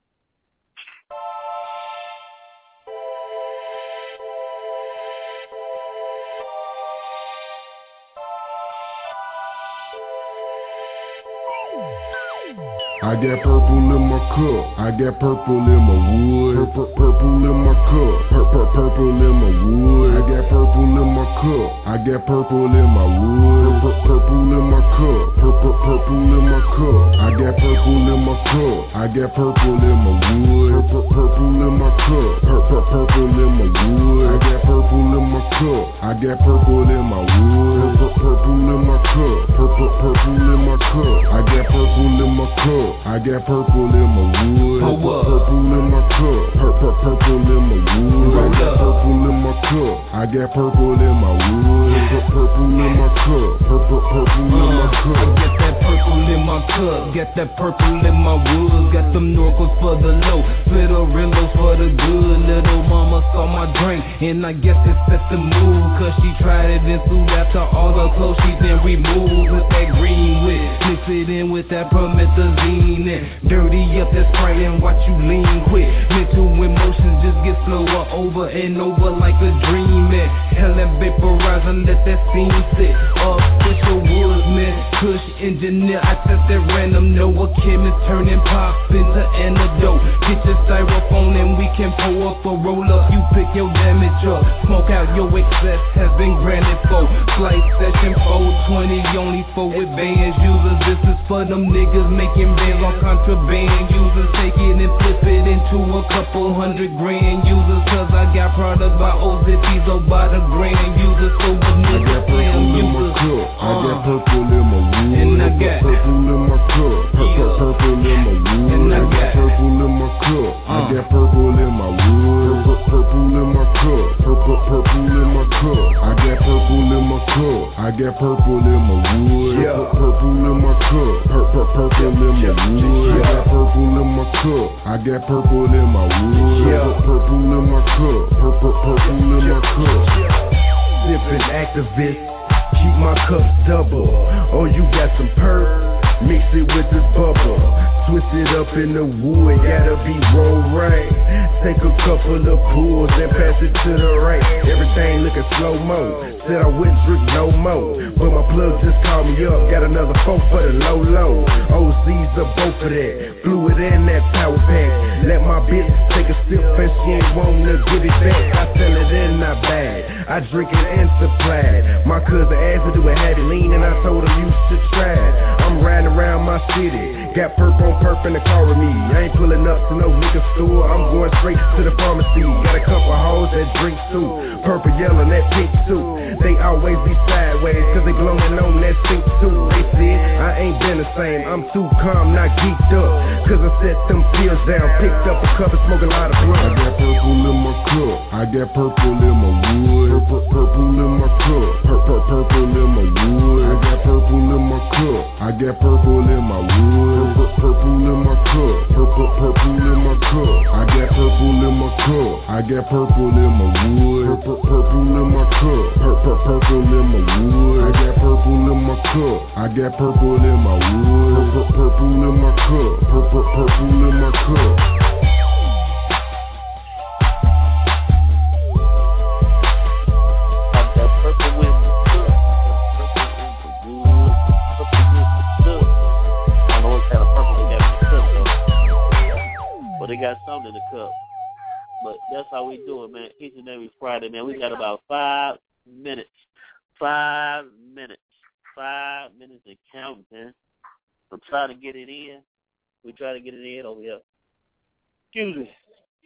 I got purple in my cup. I got purple in my wood. Purple, purple in my cup. Purple, purple in my wood. I got purple in my cup. I got purple in my wood. Purple, purple in my cup. Purple, purple in my cup. I got purple in my cup. I got purple in my wood. Purple, purple in my cup. Purple, purple in my wood. I got purple in my cup. I got purple in my wood. Purple, purple in my cup. Purple, purple in my cup. I got purple in my cup. I got purple in my wood. Purple, purple in my cup. Purple, purple in my wood. I got purple in my cup. I got purple in my wood. Purple in my cup, purple, purple in my cup. I got that purple in my cup, got that purple in my woods. Got them Norcos for the low, Flitterillos for the good. Little mama saw my drink, and I guess it set the mood. Cause she tried it and threw after all the clothes she then removed. With that green wit, mix it in with that promethazine and dirty up that Sprite and watch you lean quick. Mental emotions just get slower over and over like a dream, man. Hell that vaporize and let that steam sit. Official woods, man. Kush engineer, I test that random. Know a chemist turning pop into antidote. Get your styrofoam and we can pour up or roll up. You pick your damage up. Smoke out your excess has been granted for. Flight session four twenty only for advanced users. This is for them niggas making bands on contraband users. Take it and flip it into a couple hundred grand users. Cause I got product by O Z Ps or by the grand users. So the niggas slam users. I got purple in my wood. And I got purple in my cup. Purple, purple in my wood. And I got purple in my cup. I got purple in my wood. Purple in my cup. Purple, purple in my cup. I got purple in my cup. I got purple in my wood. Purple in my cup. Purple, purple in my wood. I got purple in my cup. I got purple in my wood. Purple in my cup. Purple, purple in my cup. Sippin' activist, keep my cups double. Oh, you got some perk, mix it with this bubble. Twist it up in the wood, gotta be roll right. Take a couple of pulls and pass it to the right. Everything looking slow-mo, said I wouldn't drink no more. But my plug just called me up, got another four for the low-low. O Z's are both for that, fluid in that power pack. Let my bitch take a sip and she ain't wanna give it back. I sell it in my bag, I drink it and supply. My cousin asked me do a heavy lean and I told him you should try it. I'm riding around my city, got perp on perp in the car with me. I ain't pulling up to no liquor store, I'm going straight to the pharmacy. Got a couple hoes that drink too, purple, yellow, and that pink too. They always be sideways, cause they blowing on that sink too. They said I ain't been the same, I'm too calm, not geeked up. Cause I set them pills down, picked up a cup and smoked a lot of blunt. I got purple in my cup, I got purple in my wood. Purple, purple in my cup, purple, purple in my wood. I got purple in my cup, I got purple in my wood. Purple, purple in my cup, purple, purple in my cup. I got purple in my cup, I got purple in my wood. Purple, purple in my cup, purple, purple in my wood. I got purple in my cup, I got purple in my wood. Purple, purple in my cup, purple, purple in my cup. They got something in the cup. But that's how we do it, man. Each and every Friday, man. We got about five minutes. Five minutes. Five minutes to count, man. I'm trying to get it in. We try to get it in over here. Excuse me.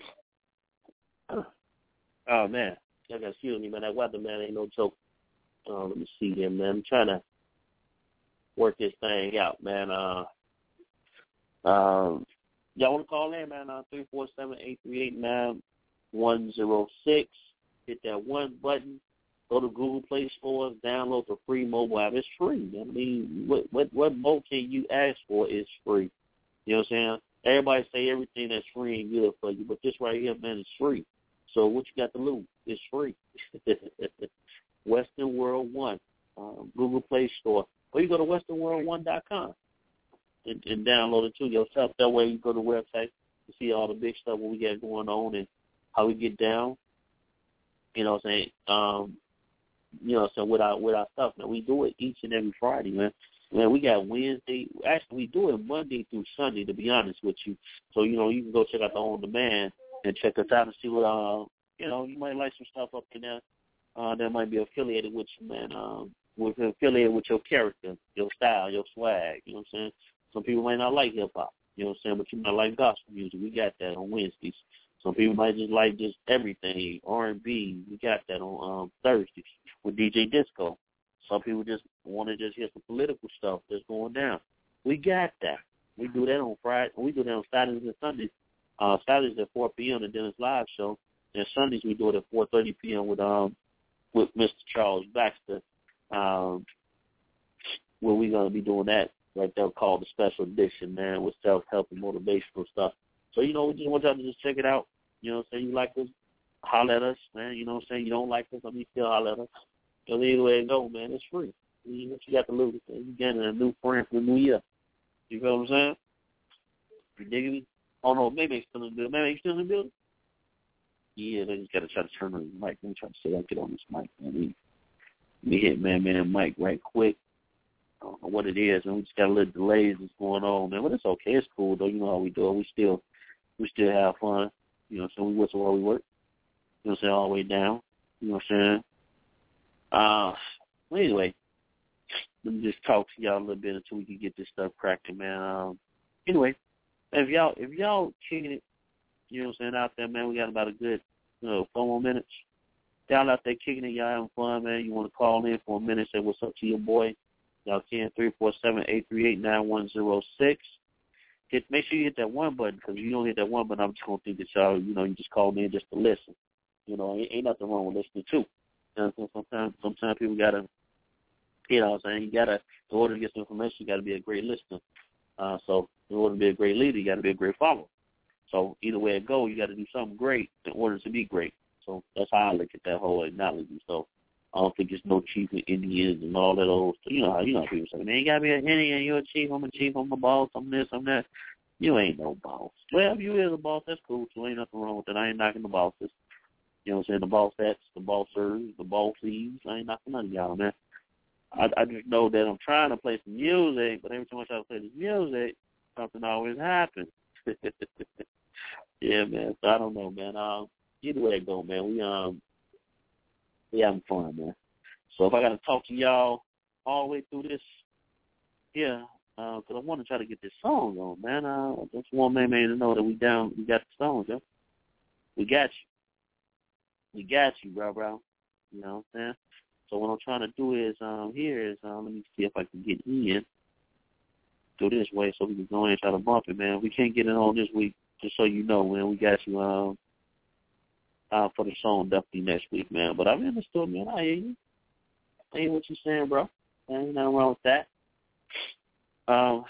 Oh, man. Y'all got excuse me, man. That weather, man, ain't no joke. Uh, let me see here, man. I'm trying to work this thing out, man. Uh, um, Y'all want to call in, man, uh, three four seven, eight three eight, nine one zero six. Hit that one button. Go to Google Play Store. Download the free mobile app. It's free. I mean, what what, what more can you ask for is free. You know what I'm saying? Everybody say everything that's free and good for you, but this right here, man, is free. So what you got to lose? It's free. Western World One, uh, Google Play Store. Or you go to western world one dot com. And, and download it to yourself. That way you go to the website to see all the big stuff what we got going on and how we get down. You know what I'm saying? Um, you know what I'm saying, with our with our stuff, man. We do it each and every Friday, man. Man, we got Wednesday. Actually, we do it Monday through Sunday, to be honest with you. So, you know, you can go check out the On Demand and check us out and see what, uh, you know, you might like some stuff up in there uh, that might be affiliated with you, man. Um, with affiliated with your character, your style, your swag. You know what I'm saying? Some people might not like hip-hop, you know what I'm saying, but you might like gospel music. We got that on Wednesdays. Some people might just like just everything, R and B. We got that on um, Thursdays with D J Disco. Some people just want to just hear some political stuff that's going down. We got that. We do that on Friday. We do that on Saturdays and Sundays. Uh, Saturdays at four p.m. the Dennis Live Show. And Sundays we do it at four thirty p.m. with um with Mister Charles Baxter Um, where we're going to be doing that right there called the Special Edition, man, with self-help and motivational stuff. So, you know, we just want y'all to just check it out. You know what I'm saying? You like us, holler at us, man. You know what I'm saying? You don't like us, I mean, still holler at us. Because either way it go, man, it's free. You, what you got to lose? You getting a new friend for the new year. You feel what I'm saying? You digging me? Oh, no, maybe he's still in the building. Maybe he's still in the building? Yeah, they just got to try to turn on the mic. Let me try to say I get on this mic, man. We, we hit man, man, mic right quick. I don't know what it is, and we just got a little delays that's going on, man. But it's okay. It's cool, though. You know how we do it. We still we still have fun. You know, so we whistle while we work. You know what I'm saying? All the way down. You know what I'm saying? Uh, well, anyway, let me just talk to y'all a little bit until we can get this stuff cracking, man. Um, anyway, if y'all if y'all kicking it, you know what I'm saying, out there, man, we got about a good, you know, four more minutes. Y'all out there kicking it, y'all having fun, man. You want to call in for a minute, say what's up to your boy. Y'all can, three four seven, eight three eight, nine one zero six. Hit, make sure you hit that one button, because if you don't hit that one button, I'm just going to think that y'all, you know, you just called in just to listen. You know, ain't, ain't nothing wrong with listening, too. You know, so sometimes, sometimes people got to, you know what I'm saying, you got to, in order to get some information, you got to be a great listener. Uh, so in order to be a great leader, you got to be a great follower. So either way it go, you got to do something great in order to be great. So that's how I look at that whole acknowledgement. So I don't think it's no chief in Indians and all that old stuff. You know how you know how people say, man, you gotta be an Indian, you're a chief, I'm a chief, I'm a boss, I'm this, I'm that. You ain't no boss. Well, if you is a boss, that's cool, so ain't nothing wrong with that. I ain't knocking the bosses. You know what I'm saying? The boss that's the bossers, the bossies. I ain't knocking none of y'all, man. I, I just know that I'm trying to play some music, but every time I try to play this music, something always happens. Yeah, man. So I don't know, man. Um, either way it go, man. We um we having fun, man. So if I got to talk to y'all all the way through this, yeah, because uh, I want to try to get this song on, man. Uh, I just want man, man to know that we down, we got the song, yo. We got you. We got you, bro, bro. You know what I'm saying? So what I'm trying to do is, um, here is, um, let me see if I can get in through this way so we can go in and try to bump it, man. We can't get it on this week, just so you know, man. We got you, um, Uh, for the song definitely next week, man. But I'm in the store, man. I hear you. I hear what you're saying, bro. Ain't nothing wrong with that. Um,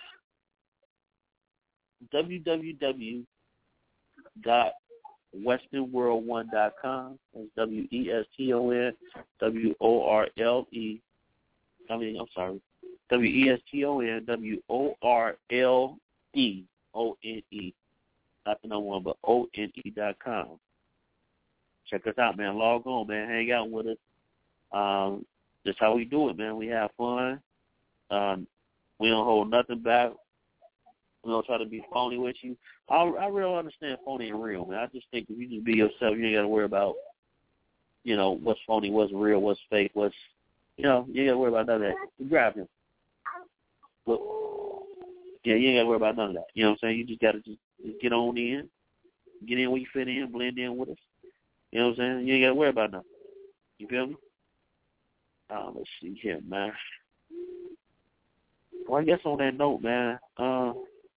w w w dot western world one dot com. That's W E S T O N W O R L E. I mean, I'm sorry. W E S T O N W O R L E O N E. Not the number one, but O N E dot com. Check us out, man. Log on, man. Hang out with us. Um, that's how we do it, man. We have fun. Um, we don't hold nothing back. We don't try to be phony with you. I, I really understand phony and real, man. I just think if you just be yourself, you ain't got to worry about, you know, what's phony, what's real, what's fake, what's, you know, you ain't got to worry about none of that. You grab him. Look, yeah, you ain't got to worry about none of that. You know what I'm saying? You just got to just, just get on in, get in where you fit in, blend in with us. You know what I'm saying? You ain't got to worry about nothing. You feel me? Uh, let's see here, man. Well, I guess on that note, man, uh,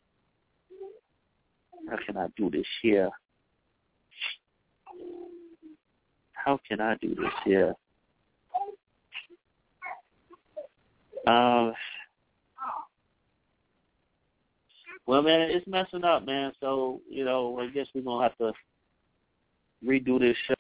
how can I do this here? How can I do this here? Uh, well, man, it's messing up, man. So, you know, I guess we're going to have to redo this show.